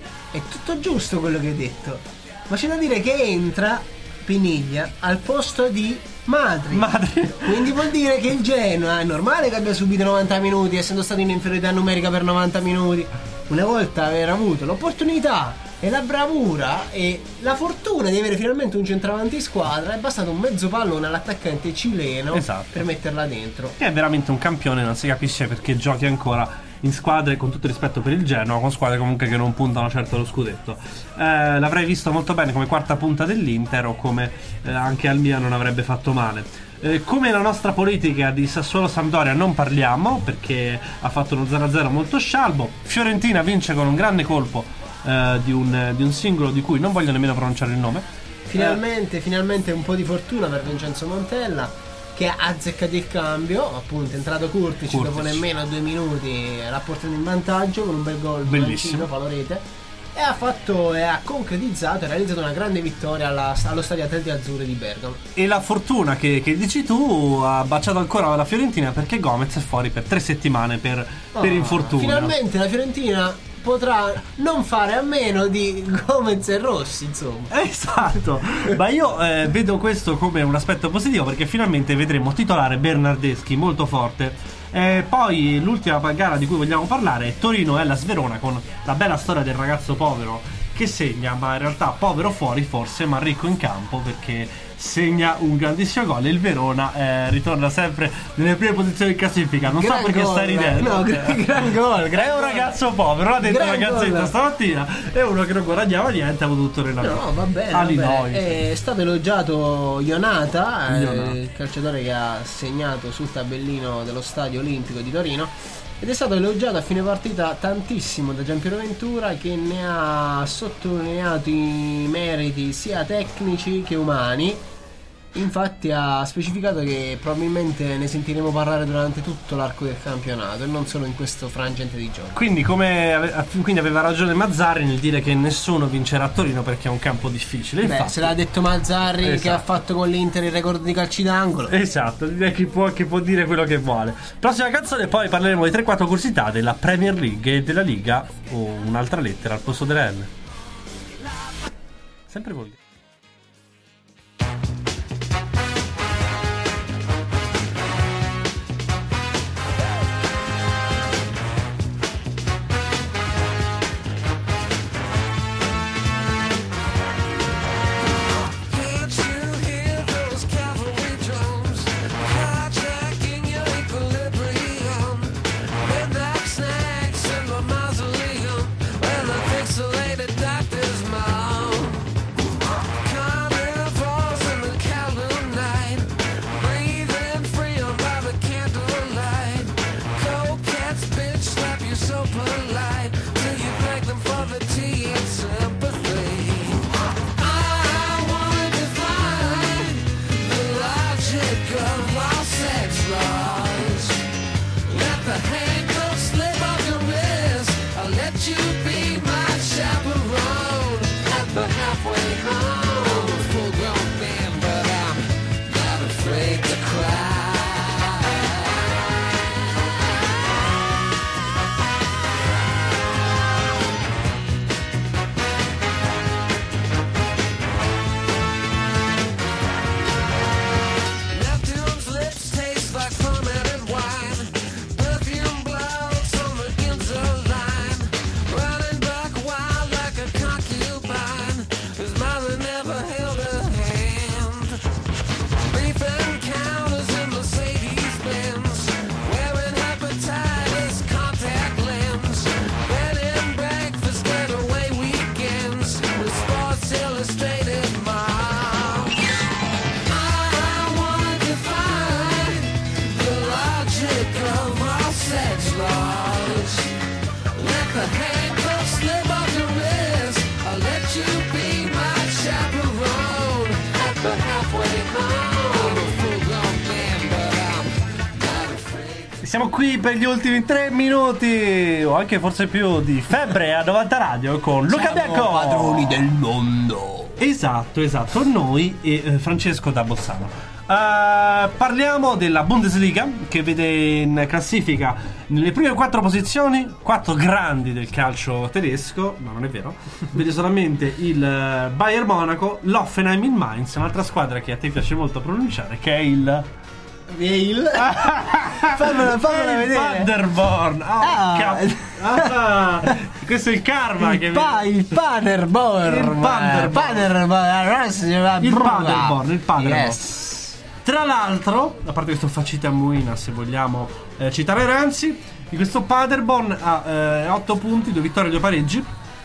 è tutto giusto quello che hai detto, ma c'è da dire che entra Piniglia al posto di Madri. Madri. Quindi vuol dire che il Genoa è normale che abbia subito novanta minuti, essendo stato in inferiorità numerica per novanta minuti. Una volta aver avuto l'opportunità e la bravura e la fortuna di avere finalmente un centravanti in squadra, è bastato un mezzo pallone all'attaccante cileno, Esatto. per metterla dentro. Che è veramente un campione, non si capisce perché giochi ancora in squadre, con tutto il rispetto per il Genoa, con squadre comunque che non puntano certo allo scudetto. Eh, l'avrei visto molto bene come quarta punta dell'Inter o come eh, anche al Milan non avrebbe fatto male. Eh, come la nostra politica di Sassuolo-Sampdoria non parliamo perché ha fatto uno zero a zero molto scialbo. Fiorentina vince con un grande colpo eh, di, un, di un singolo di cui non voglio nemmeno pronunciare il nome. Finalmente, eh. finalmente un po' di fortuna per Vincenzo Montella, che ha azzeccato il cambio, appunto è entrato Kurtic, Kurtic. dopo nemmeno due minuti l'ha portato in vantaggio con un bel gol di Bellissimo. Mancino, falorete, e ha fatto e ha concretizzato e realizzato una grande vittoria alla- allo stadio Atleti Azzurri di Bergamo. E la fortuna che, che dici tu ha baciato ancora la Fiorentina perché Gomez è fuori per tre settimane per, per Ah, infortunio. Finalmente la Fiorentina potrà non fare a meno di Gomez e Rossi, insomma. Esatto, ma io eh, vedo questo come un aspetto positivo perché finalmente vedremo titolare Bernardeschi molto forte. E poi l'ultima gara di cui vogliamo parlare è Torino-Hellas Verona, con la bella storia del ragazzo povero che segna, ma in realtà povero fuori forse, ma ricco in campo perché segna un grandissimo gol e il Verona eh, ritorna sempre nelle prime posizioni in classifica. Non Gran so perché gol, stai ridendo. no, gran- gran gol, gran È un gol. ragazzo povero, l'ha detto Gran la gazzetta gol. stamattina. È uno che non guadagnava niente, ha avuto tutto allenamento. No, va bene, va All'Illinois. bene. È stato elogiato Ionata, eh, Ionata. il calciatore che ha segnato sul tabellino dello Stadio Olimpico di Torino, ed è stato elogiato a fine partita tantissimo da Giampiero Ventura, che ne ha sottolineato i meriti sia tecnici che umani. Infatti ha specificato che probabilmente ne sentiremo parlare durante tutto l'arco del campionato e non solo in questo frangente di gioco. Quindi, come ave- quindi aveva ragione Mazzarri nel dire che nessuno vincerà a Torino perché è un campo difficile. Beh, Infatti, se l'ha detto Mazzarri, Esatto. che ha fatto con l'Inter il record di calci d'angolo. Esatto, direi che può, che può dire quello che vuole. Prossima canzone, poi parleremo di tre quattro curiosità della Premier League e della Liga, o un'altra lettera al posto delle N. Sempre con lì. Can't you hear those cavalry drums hijacking your equilibrium? Midnight snacks in the mausoleum where the pixelated doctors moan. Carnivores in the Kowloon night, breathing free by the candlelight. Coquettes bitch slap you so polite till you beg them for the tea and sympathy. I wanna define the logic of all sex laws. Let the handcuffs slip off your wrist. I'll let you be my chaperone at the halfway home. Full grown man, but I'm not afraid to cry. Neptune's lips taste like fermented wine. Perfume blows on The handcuffs slip off your wrist. I'll let you be my chaperone. At the halfway home, I'm a full-grown man, but I'm not afraid. Siamo qui per gli ultimi tre minuti, o anche forse più, di Febbre a novanta Radio con Luca Bianco. Padroni del mondo. Esatto, esatto, noi e eh, Francesco da Bolzano. Uh, parliamo della Bundesliga, che vede in classifica nelle prime quattro posizioni quattro grandi del calcio tedesco. No, non è vero. Vede solamente il uh, Bayern Monaco, l'Hoffenheim in Mainz, un'altra squadra che a te piace molto pronunciare, che è il Il fammela, fammela vedere. Paderborn. Oh, Ah. cap- ah, questo è il karma il, che pa- il Paderborn. Il Paderborn. Paderborn. Il Paderborn, il Paderborn. Yes. Tra l'altro, a parte questo facite a Muina, se vogliamo eh, citare Renzi, di questo Paderborn ha eh, otto punti, due vittorie e due pareggi.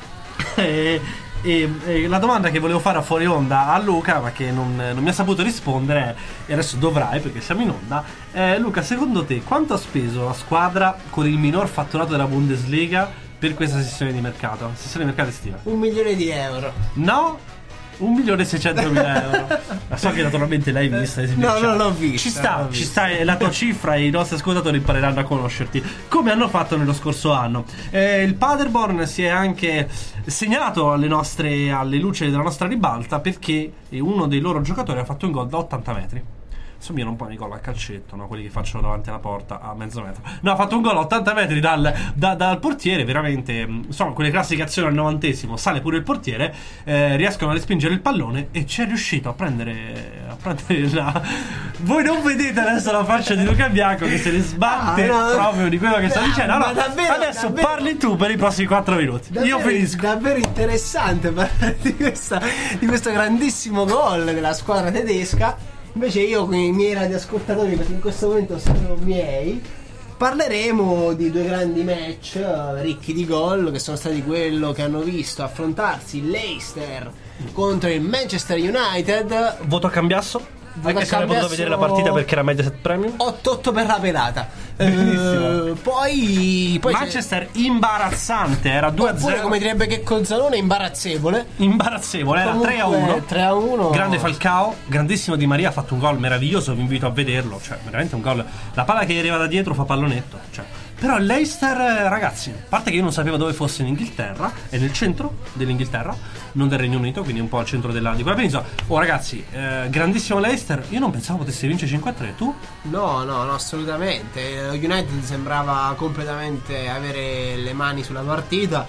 e, e, e la domanda che volevo fare a fuori onda a Luca, ma che non, non mi ha saputo rispondere, e adesso dovrai perché siamo in onda, eh, Luca, secondo te quanto ha speso la squadra con il minor fatturato della Bundesliga per questa sessione di mercato? Sessione di mercato estiva? Un milione di euro. No? Un milione e seicentomila euro. Ma so che naturalmente l'hai vista. No, non l'ho vista. Ci sta, l'ho ci vista. sta, è la tua cifra e i nostri ascoltatori impareranno a conoscerti, come hanno fatto nello scorso anno. Eh, il Paderborn si è anche segnato alle nostre alle luci della nostra ribalta, perché uno dei loro giocatori ha fatto un gol da ottanta metri. Somigliano un po' ai gol a calcetto, no? Quelli che faccio davanti alla porta a mezzo metro. No, ha fatto un gol a ottanta metri dal, da, dal portiere. Veramente, insomma, quelle classiche azioni al novantesimo. Sale pure il portiere, eh, riescono a respingere il pallone e ci è riuscito a prendere a prendere la... Voi non vedete adesso la faccia di Luca Bianco che se ne sbatte Ah, no. proprio di quello che sta Ah, dicendo. ma No, davvero, adesso davvero. parli tu per i prossimi quattro minuti. Davvero, Io finisco. davvero interessante parlare di, questa, di questo grandissimo gol della squadra tedesca. Invece io con i miei radioascoltatori, perché in questo momento sono miei, parleremo di due grandi match eh, ricchi di gol, che sono stati quello che hanno visto affrontarsi il Leicester contro il Manchester United. Voto a cambiasso? Voto Anche a se non hai potuto cambiasso- vedere la partita perché era Mediaset Premium. otto otto per la pedata. Benissimo. Eh, poi, poi c'è- Manchester imbarazzante, era due a oppure, zero. come direbbe che Cozzalone, imbarazzevole. Imbarazzevole, era Comunque, tre a uno. tre a uno. Grande Falcao, grandissimo Di Maria, ha fatto un gol meraviglioso, vi invito a vederlo, cioè veramente un gol. La palla che arriva da dietro fa pallonetto, cioè. Però il Leicester, eh, ragazzi, a parte che io non sapevo dove fosse in Inghilterra, è nel centro dell'inghilterra, non del Regno Unito, quindi un po' al centro della, di quella penisola. Oh ragazzi, eh, grandissimo Leicester, io non pensavo potesse vincere cinque a tre, tu? No, no, no, assolutamente. Lo United sembrava completamente avere le mani sulla partita.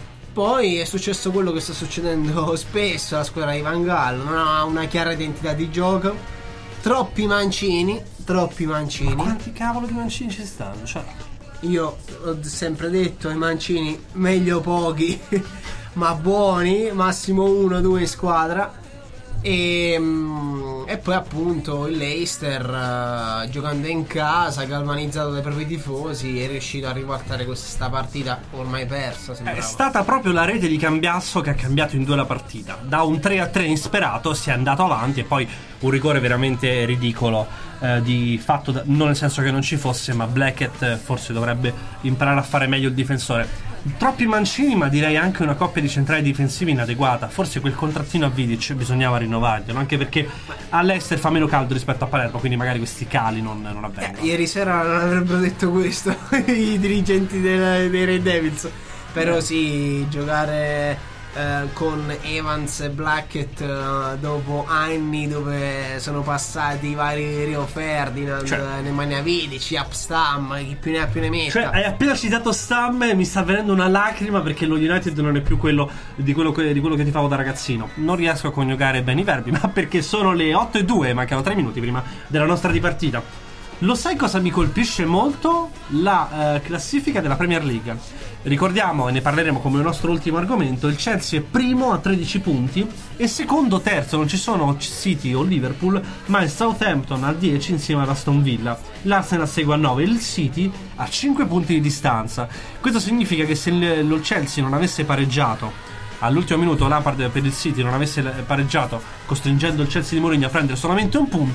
Poi è successo quello che sta succedendo spesso alla squadra di Van Gaal. Non ha una chiara identità di gioco. Troppi mancini, troppi mancini. Quanti cavolo di mancini ci stanno? Cioè, Io ho sempre detto ai mancini, meglio pochi, ma buoni, massimo uno o due in squadra. E, mm, e poi appunto il Leicester, eh, giocando in casa, galvanizzato dai propri tifosi, è riuscito a ribaltare questa partita ormai persa, sembrava. è stata proprio la rete di Cambiasso che ha cambiato in due la partita. Da un tre a tre insperato si è andato avanti, e poi un rigore veramente ridicolo, eh, di fatto, da- non nel senso che non ci fosse, ma Blackett eh, forse dovrebbe imparare a fare meglio il difensore. Troppi mancini, ma direi anche una coppia di centrali difensivi inadeguata. Forse quel contrattino a Vidic bisognava rinnovarglielo, anche perché all'Ester fa meno caldo rispetto a Palermo, quindi magari questi cali non, non avvengono. Eh, ieri sera non avrebbero detto questo i dirigenti del- dei Red Devils. Però sì, giocare eh, con Evans e Blackett eh, dopo anni dove sono passati i vari Rio Ferdinand, Cioè- eh, Nemanja Vidic, Apstam, chi più ne ha più ne metta. Cioè, hai appena citato Stam e mi sta venendo una lacrima, perché lo United non è più quello di quello che, di quello che ti favo da ragazzino. Non riesco a coniugare bene i verbi, ma perché sono le otto e due, mancano tre minuti prima della nostra dipartita. Lo sai cosa mi colpisce molto? La eh, classifica della Premier League. Ricordiamo, e ne parleremo come nostro ultimo argomento, il Chelsea è primo a tredici punti e secondo terzo non ci sono City o Liverpool, ma il Southampton a dieci insieme ad Aston Villa. L'Arsenal segue a nove, il City a cinque punti di distanza. Questo significa che se il- lo Chelsea non avesse pareggiato all'ultimo minuto, Lampard per il City non avesse pareggiato, costringendo il Chelsea di Mourinho a prendere solamente un punto,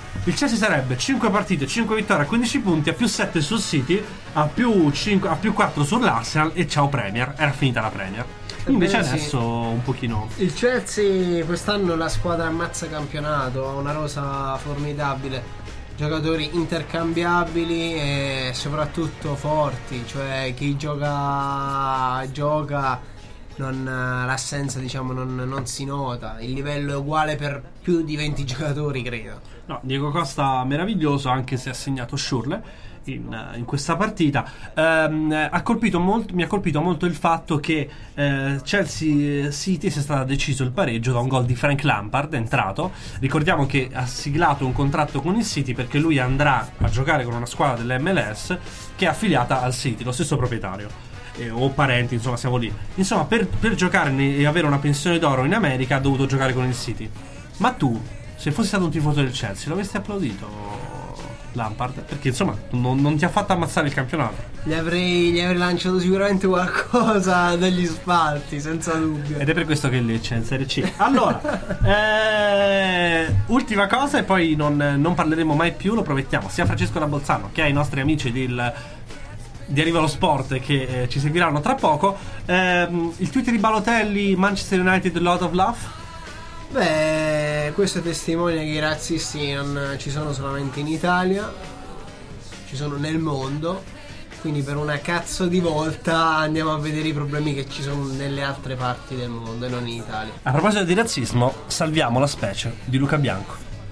il Chelsea sarebbe cinque partite, cinque vittorie, quindici punti, a più sette sul City, a più, cinque, a più quattro sull'Arsenal e ciao Premier, era finita la Premier. Invece Ebbene, adesso sì. un pochino. Il Chelsea quest'anno è la squadra ammazza campionato, ha una rosa formidabile, giocatori intercambiabili e soprattutto forti, cioè chi gioca gioca, non, l'assenza diciamo non, non si nota, il livello è uguale per più di venti giocatori credo. No, Diego Costa meraviglioso, anche se ha segnato Schürrle in, in questa partita. Ehm, ha colpito molto, mi ha colpito molto il fatto che eh, Chelsea City sia stato deciso il pareggio da un gol di Frank Lampard, entrato. Ricordiamo che ha siglato un contratto con il City perché lui andrà a giocare con una squadra dell'M L S che è affiliata al City, lo stesso proprietario. Eh, o parenti, insomma, siamo lì. Insomma, per, per giocare e avere una pensione d'oro in America ha dovuto giocare con il City. Ma tu, se fossi stato un tifoso del Chelsea, lo avresti applaudito Lampard? Perché insomma non, non ti ha fatto ammazzare il campionato. Gli avrei, gli avrei lanciato sicuramente qualcosa dagli spalti, senza dubbio. Ed è per questo che Lecce è in Serie C. Allora, eh, ultima cosa e poi non, non parleremo mai più, lo promettiamo, sia Francesco da Bolzano che ai nostri amici del, di Arriva lo Sport che eh, ci seguiranno tra poco. Eh, il tweet di Balotelli, Manchester United lot of love. Beh, questo testimonia che i razzisti non ci sono solamente in Italia, ci sono nel mondo, quindi per una cazzo di volta andiamo a vedere i problemi che ci sono nelle altre parti del mondo e non in Italia. A proposito di razzismo, salviamo la specie di Luca Bianco.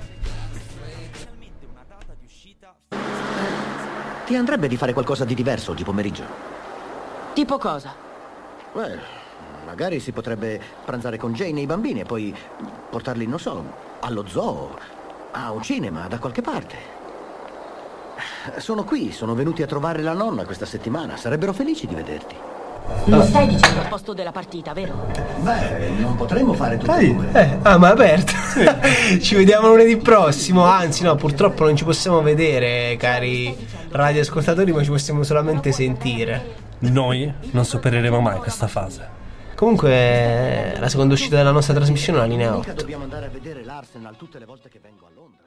Ti andrebbe di fare qualcosa di diverso oggi pomeriggio? Tipo cosa? Beh, magari si potrebbe pranzare con Jane e i bambini e poi portarli, non so, allo zoo, a un cinema, da qualche parte. Sono qui, sono venuti a trovare la nonna questa settimana, sarebbero felici di vederti. Mi stai dicendo al posto della partita, vero? Beh, non potremmo fare tutte e due. Eh, ah, ma è aperto. Ci vediamo lunedì prossimo. Anzi, no, purtroppo non ci possiamo vedere, cari radioascoltatori, ma ci possiamo solamente sentire. Noi non supereremo mai questa fase. Comunque, la seconda uscita della nostra trasmissione è la linea Mica otto. dobbiamo andare a vedere l'Arsenal tutte le volte che vengo a Londra.